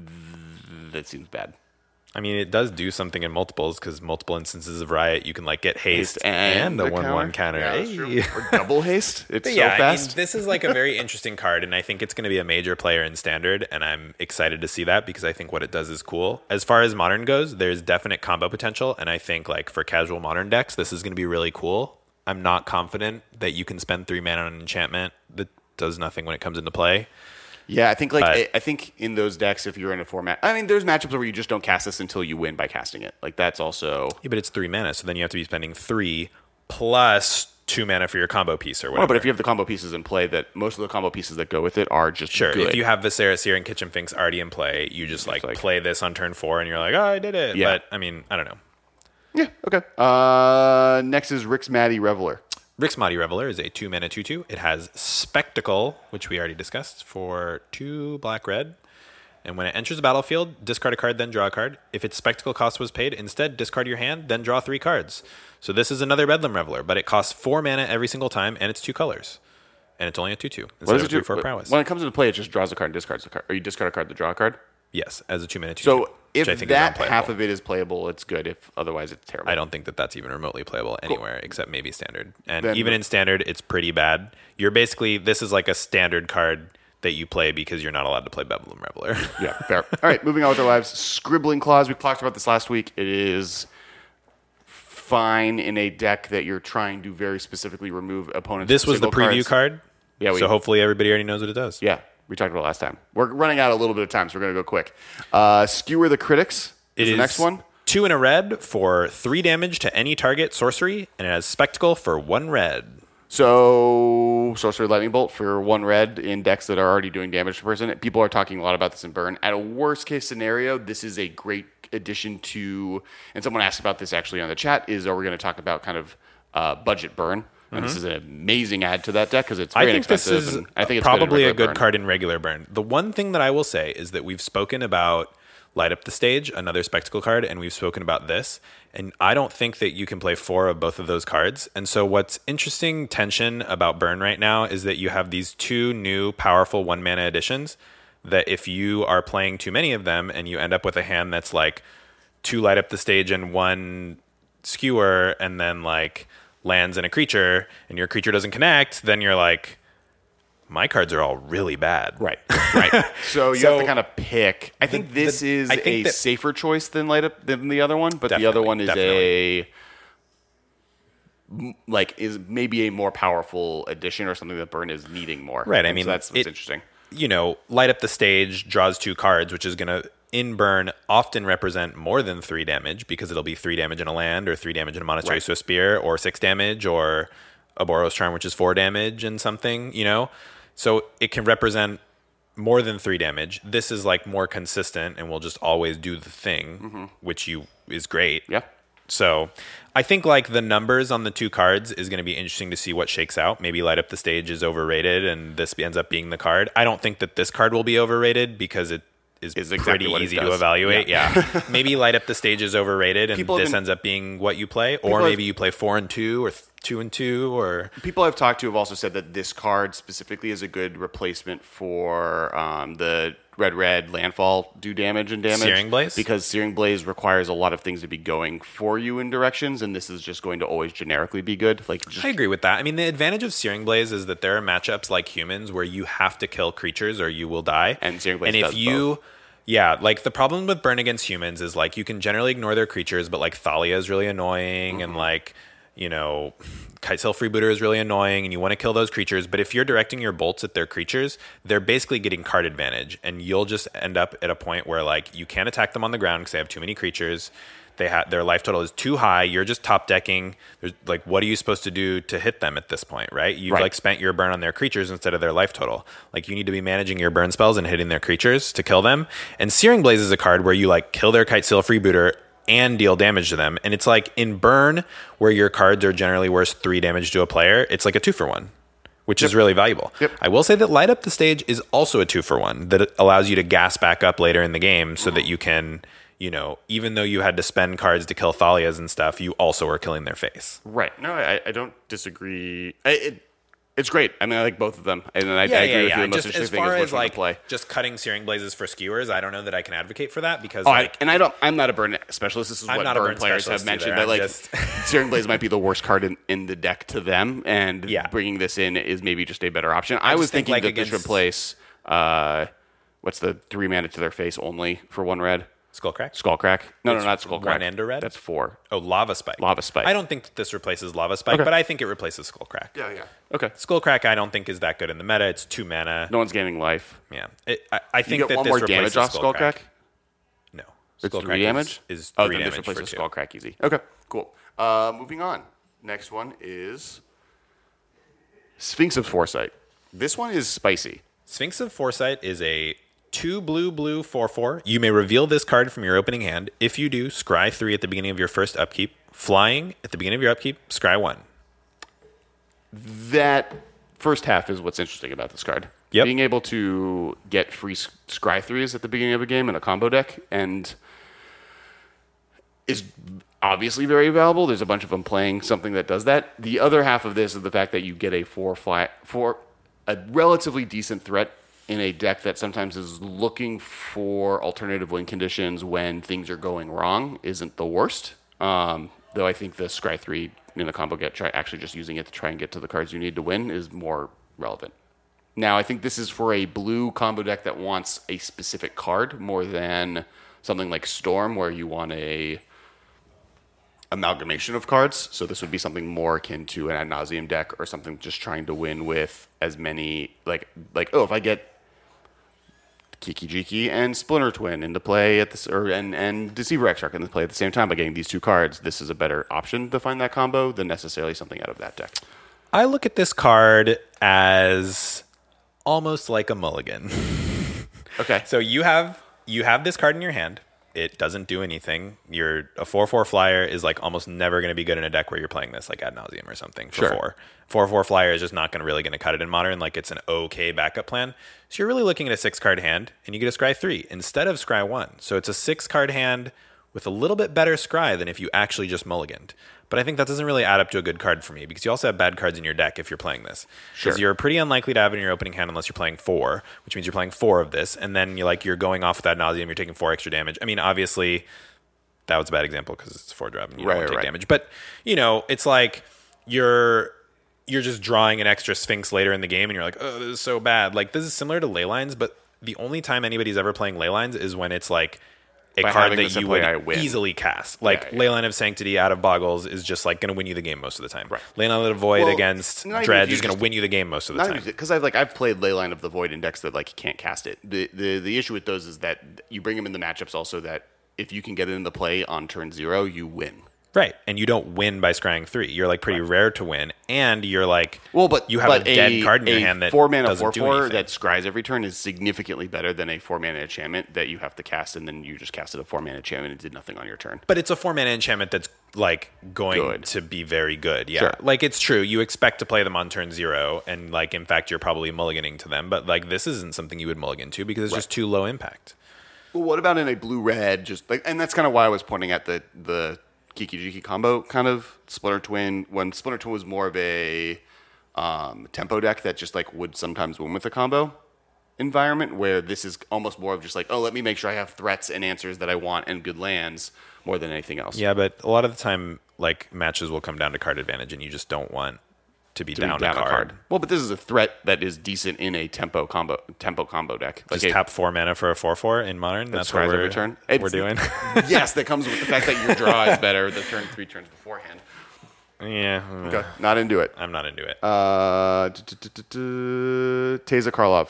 th- that seems bad. I mean, it does do something in multiples because multiple instances of Riot, you can like get haste, And and, a the one-one counter. Yeah, that's Hey. true. Or double haste. It's But so yeah, fast. I mean, this is like a very interesting card, and I think it's going to be a major player in Standard, and I'm excited to see that because I think what it does is cool. As far as Modern goes, there's definite combo potential, and I think like for casual Modern decks, this is going to be really cool. I'm not confident that you can spend three mana on an enchantment that does nothing when it comes into play. Yeah, I think like But- I, I think in those decks, if you're in a format, I mean, there's matchups where you just don't cast this until you win by casting it. Like that's also. Yeah, but it's three mana, so then you have to be spending three plus two mana for your combo piece or whatever. Well, but if you have the combo pieces in play, that most of the combo pieces that go with it are just Sure, good. if you have Viscera, Seer, and Kitchen Finks already in play, you just like, like- play this on turn four, and you're like, oh, I did it. Yeah. But I mean, I don't know. Yeah. Okay. Uh, next is Rick's Matty Reveler. Rix Mighty Reveler is a two mana two two. It has Spectacle, which we already discussed, for two black red. And when it enters the battlefield, discard a card, then draw a card. If its Spectacle cost was paid, instead discard your hand, then draw three cards. So this is another Bedlam Reveler, but it costs four mana every single time, and it's two colors. And it's only a two two What instead does of it do? three four prowess. When it comes into play, it just draws a card and discards a card. Or you discard a card to draw a card. Yes, as a two mana two two. So which if I think that is unplayable. half of it is playable, it's good. If otherwise, it's terrible. I don't think that that's even remotely playable anywhere except maybe standard. And Then- even in standard, it's pretty bad. You're basically, this is like a standard card that you play because you're not allowed to play Bedlam Reveler. Yeah, fair. All right, moving on with our lives. Scribbling Claws. We talked about this last week. It is fine in a deck that you're trying to very specifically remove opponents. This was the single preview cards. card. Yeah, we- so hopefully everybody already knows what it does. Yeah, we talked about it last time. We're running out a little bit of time, so we're going to go quick. Uh, Skewer the Critics is It the is next one. two in a red for three damage to any target sorcery, and it has Spectacle for one red. So, Sorcery Lightning Bolt for one red in decks that are already doing damage to a person. People are talking a lot about this in Burn. At a worst case scenario, this is a great addition to, and someone asked about this actually on the chat, is are we going to talk about kind of uh, budget Burn? And mm-hmm. this is an amazing add to that deck because it's I very think this inexpensive. is and I think it's probably good a good burn. card in regular burn. The one thing that I will say is that we've spoken about Light Up the Stage, another spectacle card, and we've spoken about this. And I don't think that you can play four of both of those cards. And so what's interesting tension about burn right now is that you have these two new powerful one mana additions that if you are playing too many of them and you end up with a hand that's like two Light Up the Stage and one Skewer and then like lands in a creature and your creature doesn't connect, then you're like, my cards are all really bad. Right, right. So you So- have to kind of pick. I think The- this the- is I think a that- safer choice than light up than the other one, but the Definitely, other one is definitely. a m- like is maybe a more powerful addition or something that burn is needing more. Right, I And mean, so that's what's it- interesting. You know, Light Up the Stage draws two cards, which is going to, in burn, often represent more than three damage because it'll be three damage in a land or three damage in a Monastery Right. Swift Spear or six damage or a Boros Charm, which is four damage and something, you know? So it can represent more than three damage. This is like more consistent and will just always do the thing, Mm-hmm. which you is great. Yeah. So I think like the numbers on the two cards is going to be interesting to see what shakes out. Maybe Light Up the Stage is overrated and this ends up being the card. I don't think that this card will be overrated because it is, Is exactly pretty what it easy to does. evaluate. Yeah. Maybe Light Up the Stage is overrated and People have this been- ends up being what you play. Or have- maybe you play four and two or th- two and two or... People I've talked to have also said that this card specifically is a good replacement for um, the red red landfall do damage and damage. Searing Blaze? Because Searing Blaze requires a lot of things to be going for you in directions, and this is just going to always generically be good. Like just I agree with that. I mean, the advantage of Searing Blaze is that there are matchups like humans where you have to kill creatures or you will die. And Searing Blaze And if does you, both. yeah, like the problem with Burn against humans is like you can generally ignore their creatures, but like Thalia is really annoying, Mm-hmm. and like you know, Kitesail Freebooter is really annoying, and you want to kill those creatures. But if you're directing your bolts at their creatures, they're basically getting card advantage, and you'll just end up at a point where like you can't attack them on the ground because they have too many creatures. They have their life total is too high. You're just top decking. There's like, what are you supposed to do to hit them at this point, right? You've Right. like spent your burn on their creatures instead of their life total. Like you need to be managing your burn spells and hitting their creatures to kill them. And Searing Blaze is a card where you like kill their Kitesail Freebooter and deal damage to them. And it's like in burn, where your cards are generally worth three damage to a player, it's like a two for one, which is really valuable. Yep. I will say that Light Up the Stage is also a two for one that allows you to gas back up later in the game so that you can, you know, even though you had to spend cards to kill Thalias and stuff, you also are killing their face. Right. No, I, I don't disagree. I, it, it's great. I mean, I like both of them, and I, I agree with you. The most Just interesting as thing far is which as one like to play. just cutting Searing Blazes for skewers, I don't know that I can advocate for that because Oh, like I, and I don't. I'm not a burn specialist. This is I'm what not a burn, burn players have specialist mentioned. either. That I'm like just- Searing Blaze might be the worst card in, in the deck to them, and Yeah. bringing this in is maybe just a better option. I, I was just think, thinking like, that this should against- replace uh, what's the three mana to their face only for one red Skullcrack. Skullcrack. No, It's no, not Skullcrack. one and a red? That's four. Oh, Lava Spike. Lava Spike. I don't think that this replaces Lava Spike, Okay. but I think it replaces Skullcrack. Yeah, yeah. Okay. Skullcrack, I don't think is that good in the meta. It's two mana. No one's gaining life. Yeah, it, I, I You think get that one this more replaces damage off Skullcrack. No, It's Skullcrack three damage. is, is oh, three then this damage for replaces two. Skullcrack easy. Okay, cool. Uh, moving on. Next one is Sphinx of Foresight. This one is spicy. Sphinx of Foresight is a two blue blue four four. You may reveal this card from your opening hand. If you do, scry three at the beginning of your first upkeep. Flying at the beginning of your upkeep, scry one. That first half is what's interesting about this card. Yep. Being able to get free sc- scry threes at the beginning of a game in a combo deck and is obviously very valuable. There's a bunch of them playing something that does that. The other half of this is the fact that you get a four fly for a relatively decent threat in a deck that sometimes is looking for alternative win conditions when things are going wrong isn't the worst. Um, though I think the scry three in the combo get try actually just using it to try and get to the cards you need to win is more relevant. Now, I think this is for a blue combo deck that wants a specific card more than something like Storm, where you want a amalgamation of cards. So this would be something more akin to an Ad Nauseam deck or something just trying to win with as many, like, like oh, if I get Kiki Jiki and Splinter Twin into play at this, or and, and Deceiver Exarch into play at the same time by getting these two cards, this is a better option to find that combo than necessarily something out of that deck. I look at this card as almost like a mulligan. Okay. So you have you have this card in your hand. It doesn't do anything. You're a four four flyer is like almost never going to be good in a deck where you're playing this like ad nauseum or something for Sure. four. Four four flyer is just not going to really going to cut it in modern. Like it's an okay backup plan. So you're really looking at a six card hand, and you get a scry three instead of scry one. So it's a six card hand with a little bit better scry than if you actually just mulliganed. But I think that doesn't really add up to a good card for me because you also have bad cards in your deck if you're playing this. Because Sure. you're pretty unlikely to have it in your opening hand unless you're playing four, which means you're playing four of this, and then you like you're going off with ad nauseum. You're taking four extra damage. I mean, obviously, that was a bad example because it's a four drop and you Right, don't want to take right. damage. But you know, it's like you're you're just drawing an extra Sphinx later in the game, and you're like, oh, this is so bad. Like this is similar to ley lines, but the only time anybody's ever playing ley lines is when it's like a By card having that this in you play, would I win. easily cast. Like Yeah, yeah. Leyline of Sanctity out of Boggles is just like going to win you the game most of the time. Right. Leyline of the Void Well, against not even if Dredge you is going to just- win you the game most of the time. Because I've like I've played Leyline of the Void in decks that like you can't cast it. The, the the issue with those is that you bring them in the matchups also that if you can get it into play on turn zero, you win. Right. And you don't win by scrying three. You're like pretty rare to win. And you're like, Well, but you have but a dead card in your a hand that four mana doesn't four do four anything. that scries every turn is significantly better than a four mana enchantment that you have to cast and then you just casted a four mana enchantment and did nothing on your turn. But it's a four mana enchantment that's like going Good. to be very good. Yeah. Sure. Like it's true. You expect to play them on turn zero. And like, in fact, you're probably mulliganing to them. But like, this isn't something you would mulligan to because it's just too low impact. Well, what about in a blue red? Just like, and that's kind of why I was pointing at the the Kiki Jiki combo kind of Splinter Twin. When Splinter Twin was more of a um, tempo deck that just like would sometimes win with a combo environment, where this is almost more of just like, oh, let me make sure I have threats and answers that I want and good lands more than anything else. Yeah. But a lot of the time, like matches will come down to card advantage and you just don't want to be, To be down, a card. Well, but this is a threat that is decent in a tempo combo tempo combo deck. Like Just a- tap four mana for a four four in modern. That's what scries we're, every turn. we're It's- doing. yes, that comes with the fact that your draw is better the turn three turns beforehand. yeah. Okay, not into it. I'm not into it. Uh, d- d- d- d- d- Teza Karlov.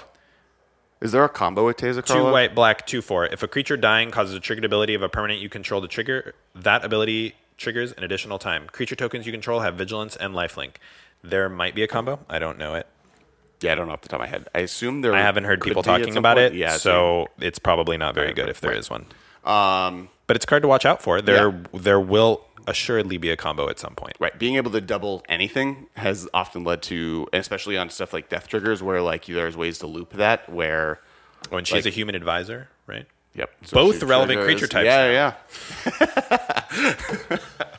Is there a combo with Teza Two Karlov? white, black, two four. If a creature dying causes a triggered ability of a permanent you control to trigger, that ability triggers an additional time. Creature tokens you control have vigilance and lifelink. There might be a combo. I don't know it. Yeah, I don't know off the top of my head. I assume there. I haven't heard could people be at talking some about point. it. Yeah, so it's probably not very Right, good if there right. is one. um, But it's a card to watch out for. There, Yeah. there will assuredly be a combo at some point. right. Being able to double anything has often led to, and especially on stuff like death triggers, where like there's ways to loop that. Where, When she's Like- a human advisor, right? yep, so Both she relevant triggers- creature types Yeah, yeah.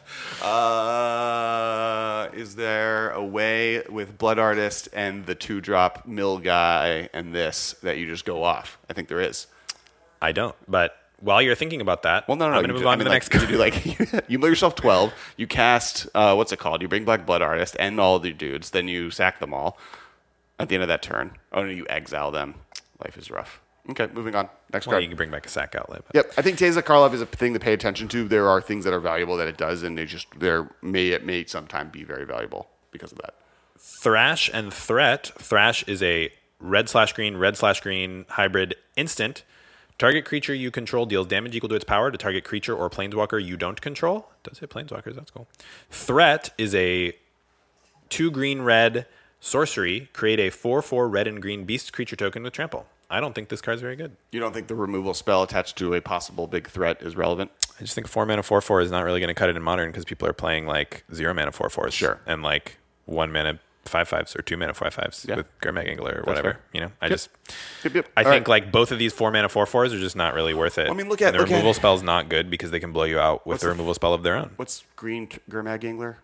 uh, is there a way with Blood Artist and the two drop mill guy and this that you just go off? I think there is. I don't. But while you're thinking about that, Well, no, no, I'm no. going to you move do- on I to the mean, next like, card. You do like you mill yourself twelve. You cast uh, what's it called? You bring back Blood Artist and all the dudes. Then you sack them all at the end of that turn. Oh no, you exile them. Life is rough. Okay, moving on. Next Well, card. you can bring back a sack outlet. But Yep, I think Teza Karlov is a thing to pay attention to. There are things that are valuable that it does, and they just there may it may sometime be very valuable because of that. Thrash and Threat. Thrash is a red slash green, red slash green hybrid instant. Target creature you control deals damage equal to its power to target creature or planeswalker you don't control. It does hit planeswalkers, that's cool. Threat is a two green red sorcery. Create a four four red and green beast creature token with trample. I don't think this card's very good. You don't think the removal spell attached to a possible big threat is relevant? I just think four mana four four is not really going to cut it in modern because people are playing like zero mana four fours. Sure. And like one mana five fives or two mana five fives Yeah. with Gurmag Angler or whatever. fair. You know, I Yep. just Yep, yep. I All think right. like both of these four mana four fours are just not really worth it. I mean, look at- and the look at- removal spell's not good because they can blow you out with What's the the- removal spell of their own. What's green t- Gurmag Angler?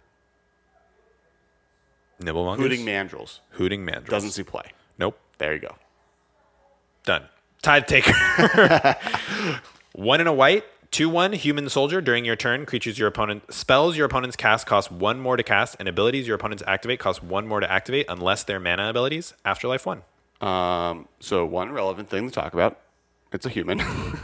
Nibblemongers? Hooting Mandrills. Hooting Mandrills. Doesn't see play. Nope. There you go. Done. Tide Taker. One and a white, two one, human soldier. During your turn, creatures your opponent spells your opponent's cast cost one more to cast, and abilities your opponents activate cost one more to activate unless they're mana abilities. Afterlife one. Um, so one relevant thing to talk about. It's a human.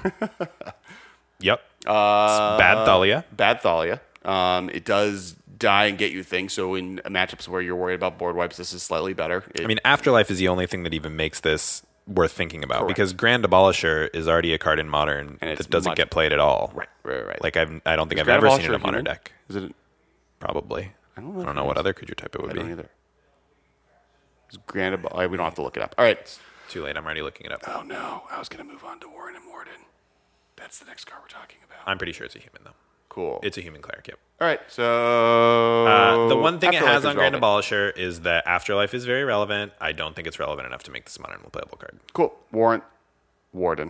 Yep. uh, Bad Thalia. Bad Thalia. Um, it does die and get you things. So in matchups where you're worried about board wipes, this is slightly better. It, I mean, Afterlife is the only thing that even makes this worth thinking about Correct. because Grand Abolisher is already a card in Modern And it's that doesn't much- get played at all. right, right, right. Like I've, I don't think Is I've Grand ever seen it Abolisher in a a Modern human? deck. Is it? Probably. I don't know. I if don't it know what is. other creature type it would I be. don't either. It's Grand Ab- We don't have to look it up. All right. Too late. I'm already looking it up. Oh no, I was gonna move on to Warren and Warden. That's the next card we're talking about. I'm pretty sure it's a human, though. Cool. It's a human cleric, yep. All right, so... Uh, the one thing it Afterlife has is on Grand relevant. Abolisher is that Afterlife is very relevant. I don't think it's relevant enough to make this a modern playable card. Cool. Warrant. Warden.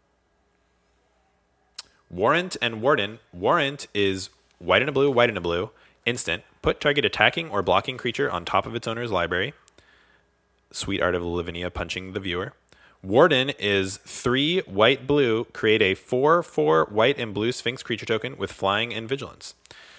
Warrant and Warden. Warrant is white and a blue, white and a blue. Instant. Put target attacking or blocking creature on top of its owner's library. Sweet Art of Lavinia punching the viewer. Warden is three white blue. Create a four four white and blue Sphinx creature token with flying and vigilance.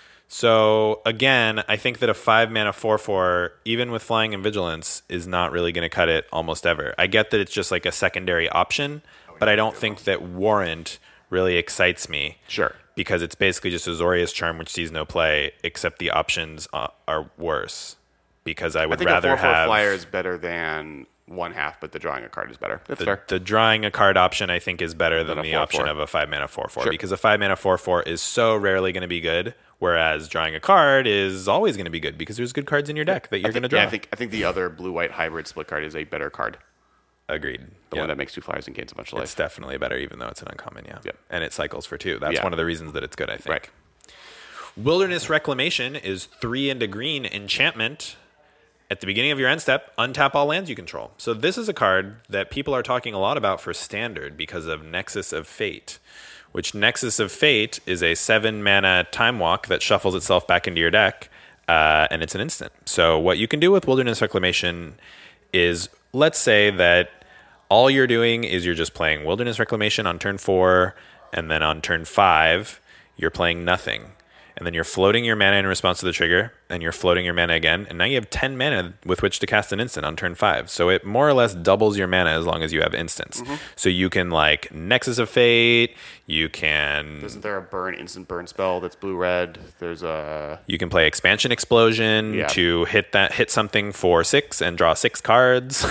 So again, I think that a five mana four four, even with flying and vigilance, is not really going to cut it almost ever. I get that it's just like a secondary option, but I don't think that Warrant really excites me. Sure. Because it's basically just Azorius Charm, which sees no play, except the options uh, are worse. Because I would I think rather a four four have flyer is better than one half, but the drawing a card is better. That's the, fair. the drawing a card option. I think is better than Than a the four option four. of a five mana four four Sure. because a five mana four four is so rarely going to be good, whereas drawing a card is always going to be good because there's good cards in your deck that you're I going to think, draw. yeah, I think I think the other blue white hybrid split card is a better card. Agreed. The Yeah. one that makes two flyers and gains a bunch of life. It's definitely better, even though it's an uncommon. Yeah. Yep. And it cycles for two. That's Yeah. one of the reasons that it's good. I think. Right. Wilderness Reclamation is three into green enchantment. At the beginning of your end step, untap all lands you control. So this is a card that people are talking a lot about for standard because of Nexus of Fate, which Nexus of Fate is a seven mana time walk that shuffles itself back into your deck, uh, and it's an instant. So what you can do with Wilderness Reclamation is, let's say that all you're doing is you're just playing Wilderness Reclamation on turn four, and then on turn five, you're playing nothing. And then you're floating your mana in response to the trigger, and you're floating your mana again, and now you have ten mana with which to cast an instant on turn five. So it more or less doubles your mana as long as you have instants. Mm-hmm. So you can, like, Nexus of Fate, you can... Isn't there a burn instant burn spell that's blue red? There's a You can play Expansion Explosion Yeah. to hit that hit something for six and draw six cards.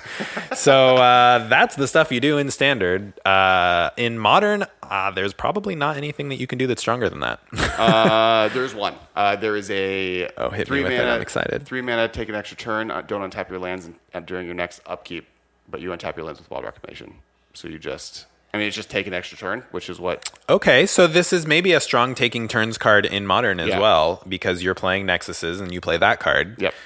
So uh, that's the stuff you do in Standard. Uh, in Modern, uh, there's probably not anything that you can do that's stronger than that. uh, there's one. Uh, there is a Oh, hit me three with it. mana. I'm excited. Three mana. Take an extra turn. Uh, don't untap your lands and, and during your next upkeep, but you untap your lands with Wild Reclamation. So you just, I mean, it's just take an extra turn, which is what. Okay, so this is maybe a strong taking turns card in Modern as Yeah. well, because you're playing Nexuses and you play that card. Yep.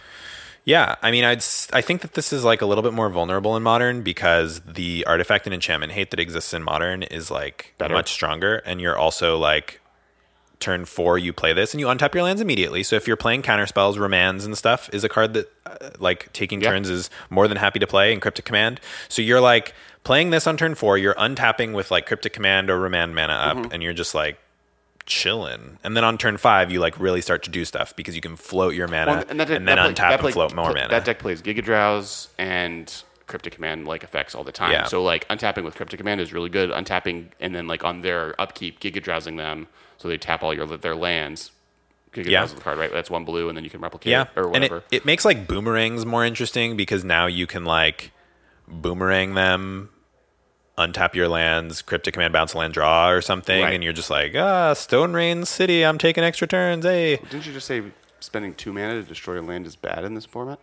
Yeah, I mean, I'd s- I think that this is like a little bit more vulnerable in Modern because the artifact and enchantment hate that exists in Modern is like Better. much stronger, and you're also like turn four you play this and you untap your lands immediately. So if you're playing counter spells, Remands and stuff is a card that uh, like taking Yeah. turns is more than happy to play in Cryptic Command. So you're like playing this on turn four, you're untapping with like Cryptic Command or Remand mana up, Mm-hmm. and you're just like chilling. And then on turn five, you like really start to do stuff because you can float your mana Well, and, that- then that play- untap that and play- float more pl- mana. That deck plays Giga Drowse and Cryptic Command like effects all the time. Yeah. So like untapping with Cryptic Command is really good. Untapping and then like on their upkeep, Giga Drowsing them so they tap all your their lands. Giga Yeah. Drowse is the card, right? That's one blue, and then you can replicate Yeah, it or and whatever. it, it makes like boomerangs more interesting because now you can like boomerang them, untap your lands, Cryptic Command, bounce a land, draw or something, Right. and you're just like, ah, Stone Rain City, I'm taking extra turns, hey. Didn't you just say spending two mana to destroy a land is bad in this format?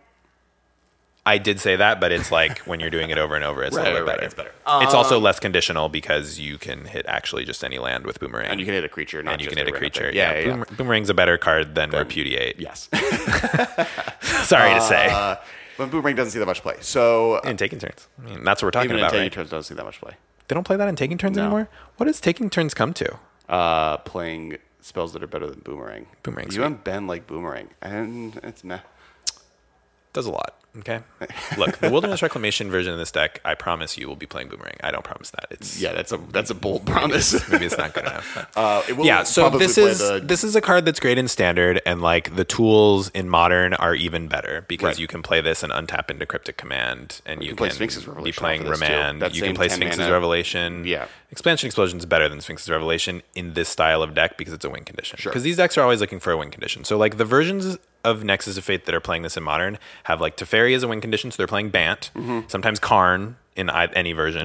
I did say that, but it's like when you're doing it over and over, it's Right, a little right, bit right, better. it's better. It's also less conditional because you can hit actually just any land with boomerang. And you can hit a creature, not and you just can hit a random creature. thing. Yeah, yeah, yeah. Boomer- Boomerang's a better card than Repudiate. Yes. Sorry to say. uh, but Boomerang doesn't see that much play. So uh, In taking turns. I mean, that's what we're talking even in about, taking right? turns doesn't see that much play. They don't play that in taking turns No. anymore? What does taking turns come to? Uh, playing spells that are better than Boomerang. Boomerang's You sweet. and Ben like Boomerang, and it's meh. Does a lot. Okay. Look, the Wilderness Reclamation version of this deck, I promise you will be playing Boomerang. I don't promise that. It's Yeah, that's a that's a bold promise. maybe it's not good enough. but- uh, it will yeah, so probably this play is the- this is a card that's great in Standard, and like the tools in Modern are even better because Right. you can play this and untap into Cryptic Command, and you, can play can Sphinx's be Revelation playing off of this, too. Remand. That You can same play ten Sphinx's mana. Revelation. Yeah. Expansion Explosion is better than Sphinx's Revelation in this style of deck because it's a win condition. Sure. Because these decks are always looking for a win condition. So like the versions of Nexus of Fate that are playing this in Modern have like Teferi as a win condition, so they're playing Bant. Sometimes Karn in I- any version. Yep.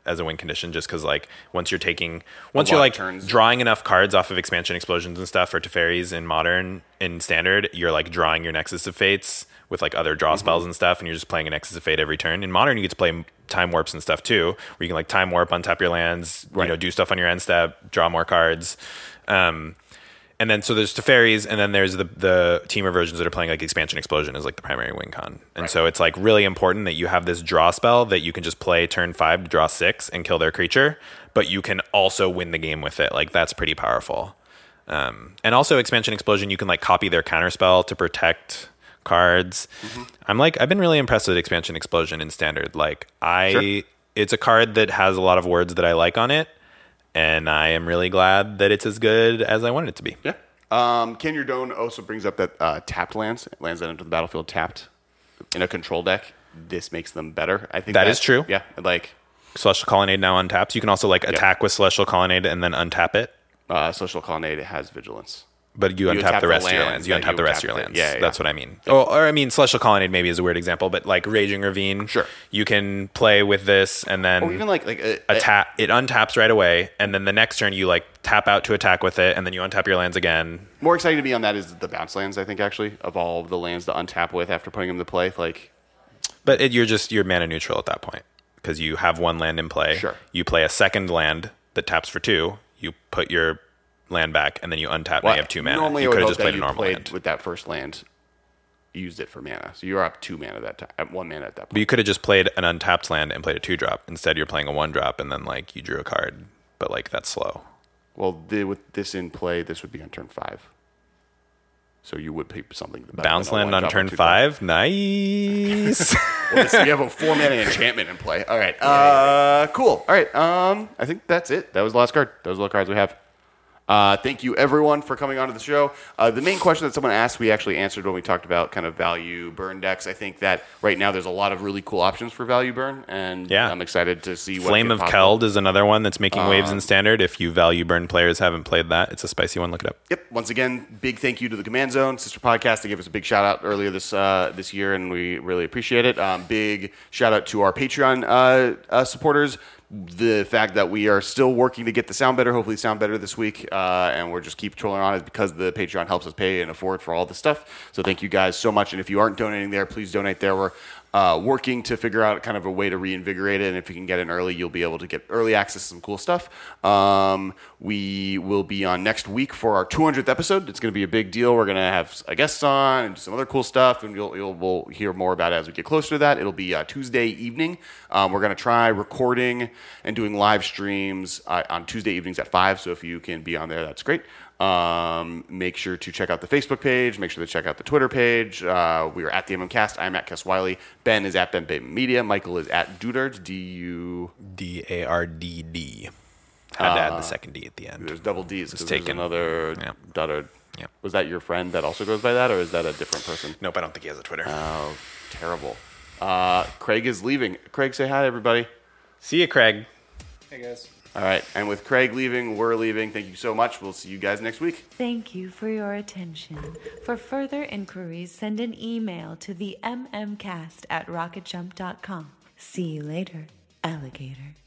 as a win condition, just because like once you're taking once A you're lot like of turns. drawing enough cards off of expansion explosions and stuff or Teferis in modern in standard, you're like drawing your Nexus of Fates with like other draw spells and stuff, and you're just playing a Nexus of Fate every turn. In modern, you get to play time warps and stuff too, where you can like time warp, untap your lands, Right. you know, do stuff on your end step, draw more cards. Um, and then so there's Teferis, and then there's the the teamer versions that are playing like Expansion Explosion as like the primary win con. And Right. so it's like really important that you have this draw spell that you can just play turn five to draw six and kill their creature, but you can also win the game with it. Like that's pretty powerful. Um, and also Expansion Explosion, you can like copy their counterspell to protect cards. Mm-hmm. I'm like, I've been really impressed with Expansion Explosion in standard. Like I, Sure. it's a card that has a lot of words that I like on it. And I am really glad that it's as good as I wanted it to be. Yeah. Um, Ken Yordone also brings up that uh, tapped lands, lands that enter the battlefield tapped in a control deck, this makes them better. I think That is true. Yeah. Like Celestial Colonnade now untaps. You can also like attack with Celestial Colonnade and then untap it. uh, Social Colonnade has vigilance. But you, You untap untap the the rest of your lands lands. You that untap you the rest of untap your it. lands. Yeah, yeah. That's what I mean. Oh, or I mean, Celestial Colonnade maybe is a weird example, but like Raging Ravine. Sure. You can play with this and then Or even like like a, a, attack. It untaps right away, and then the next turn you like tap out to attack with it, and then you untap your lands again. more exciting to me on that is the bounce lands. I think actually of all the lands to untap with after putting them to play, like But it, you're just you're mana neutral at that point because you have one land in play. Sure. You play a second land that taps for two. You put your land back, and then you untap. Now you have two mana. Normally, You I would could have hope just that played a you normal played land. with that first land, used it for mana. So you're up two mana that time, at one mana at that But point. you could have just played an untapped land and played a two drop. Instead, you're playing a one drop, and then like you drew a card, but like that's slow. Well, the, with this in play, this would be on turn five. So you would pick something. better Bounce than a land on one-drop or turn two-drop. five, nice. Well, this, you have a four mana enchantment in play. All right. Uh, cool. All right. Um, I think that's it. That was the last card. Those are the cards we have. Uh, thank you, everyone, for coming onto the show. Uh, the main question that someone asked, we actually answered when we talked about kind of value burn decks. I think that right now there's a lot of really cool options for value burn, and Yeah. I'm excited to see what Flame could of pop Keld up. is another one that's making waves Um, in standard. If you value burn players haven't played that, it's a spicy one. Look it up. Yep. Once again, big thank you to the Command Zone sister podcast. They gave us a big shout out earlier this uh, this year, and we really appreciate it. Um, big shout out to our Patreon uh, uh, supporters. The fact that we are still working to get the sound better, hopefully sound better this week, uh, and we're just keep trolling on is because the Patreon helps us pay and afford for all this stuff. So thank you guys so much. And if you aren't donating there, please donate there. We're uh, working to figure out kind of a way to reinvigorate it. And if you can get in early, you'll be able to get early access to some cool stuff. Um, we will be on next week for our two hundredth episode. It's going to be a big deal. We're going to have a guest on and some other cool stuff, and you'll, you'll we'll hear more about it as we get closer to that. It'll be uh, Tuesday evening. Um, we're going to try recording and doing live streams uh, on Tuesday evenings at five. So if you can be on there, that's great. Um, make sure to check out the Facebook page. Make sure to check out the Twitter page. Uh, we are at the MMCast. I'm at Kes Wiley. Ben is at Ben Bateman Media. Michael is at Dudard. D U. D A R D D. Had to add the second D at the end. There's double D's because there's taken. another Yeah. Dudard. Yeah. Was that your friend that also goes by that, or is that a different person? Nope, I don't think he has a Twitter. Oh, terrible. Uh, Craig is leaving. Craig, say hi to everybody. See you, Craig. Hey guys. All right. And with Craig leaving, we're leaving. Thank you so much. We'll see you guys next week. Thank you for your attention. For further inquiries, send an email to the mmcast at rocketjump dot com. See you later, alligator.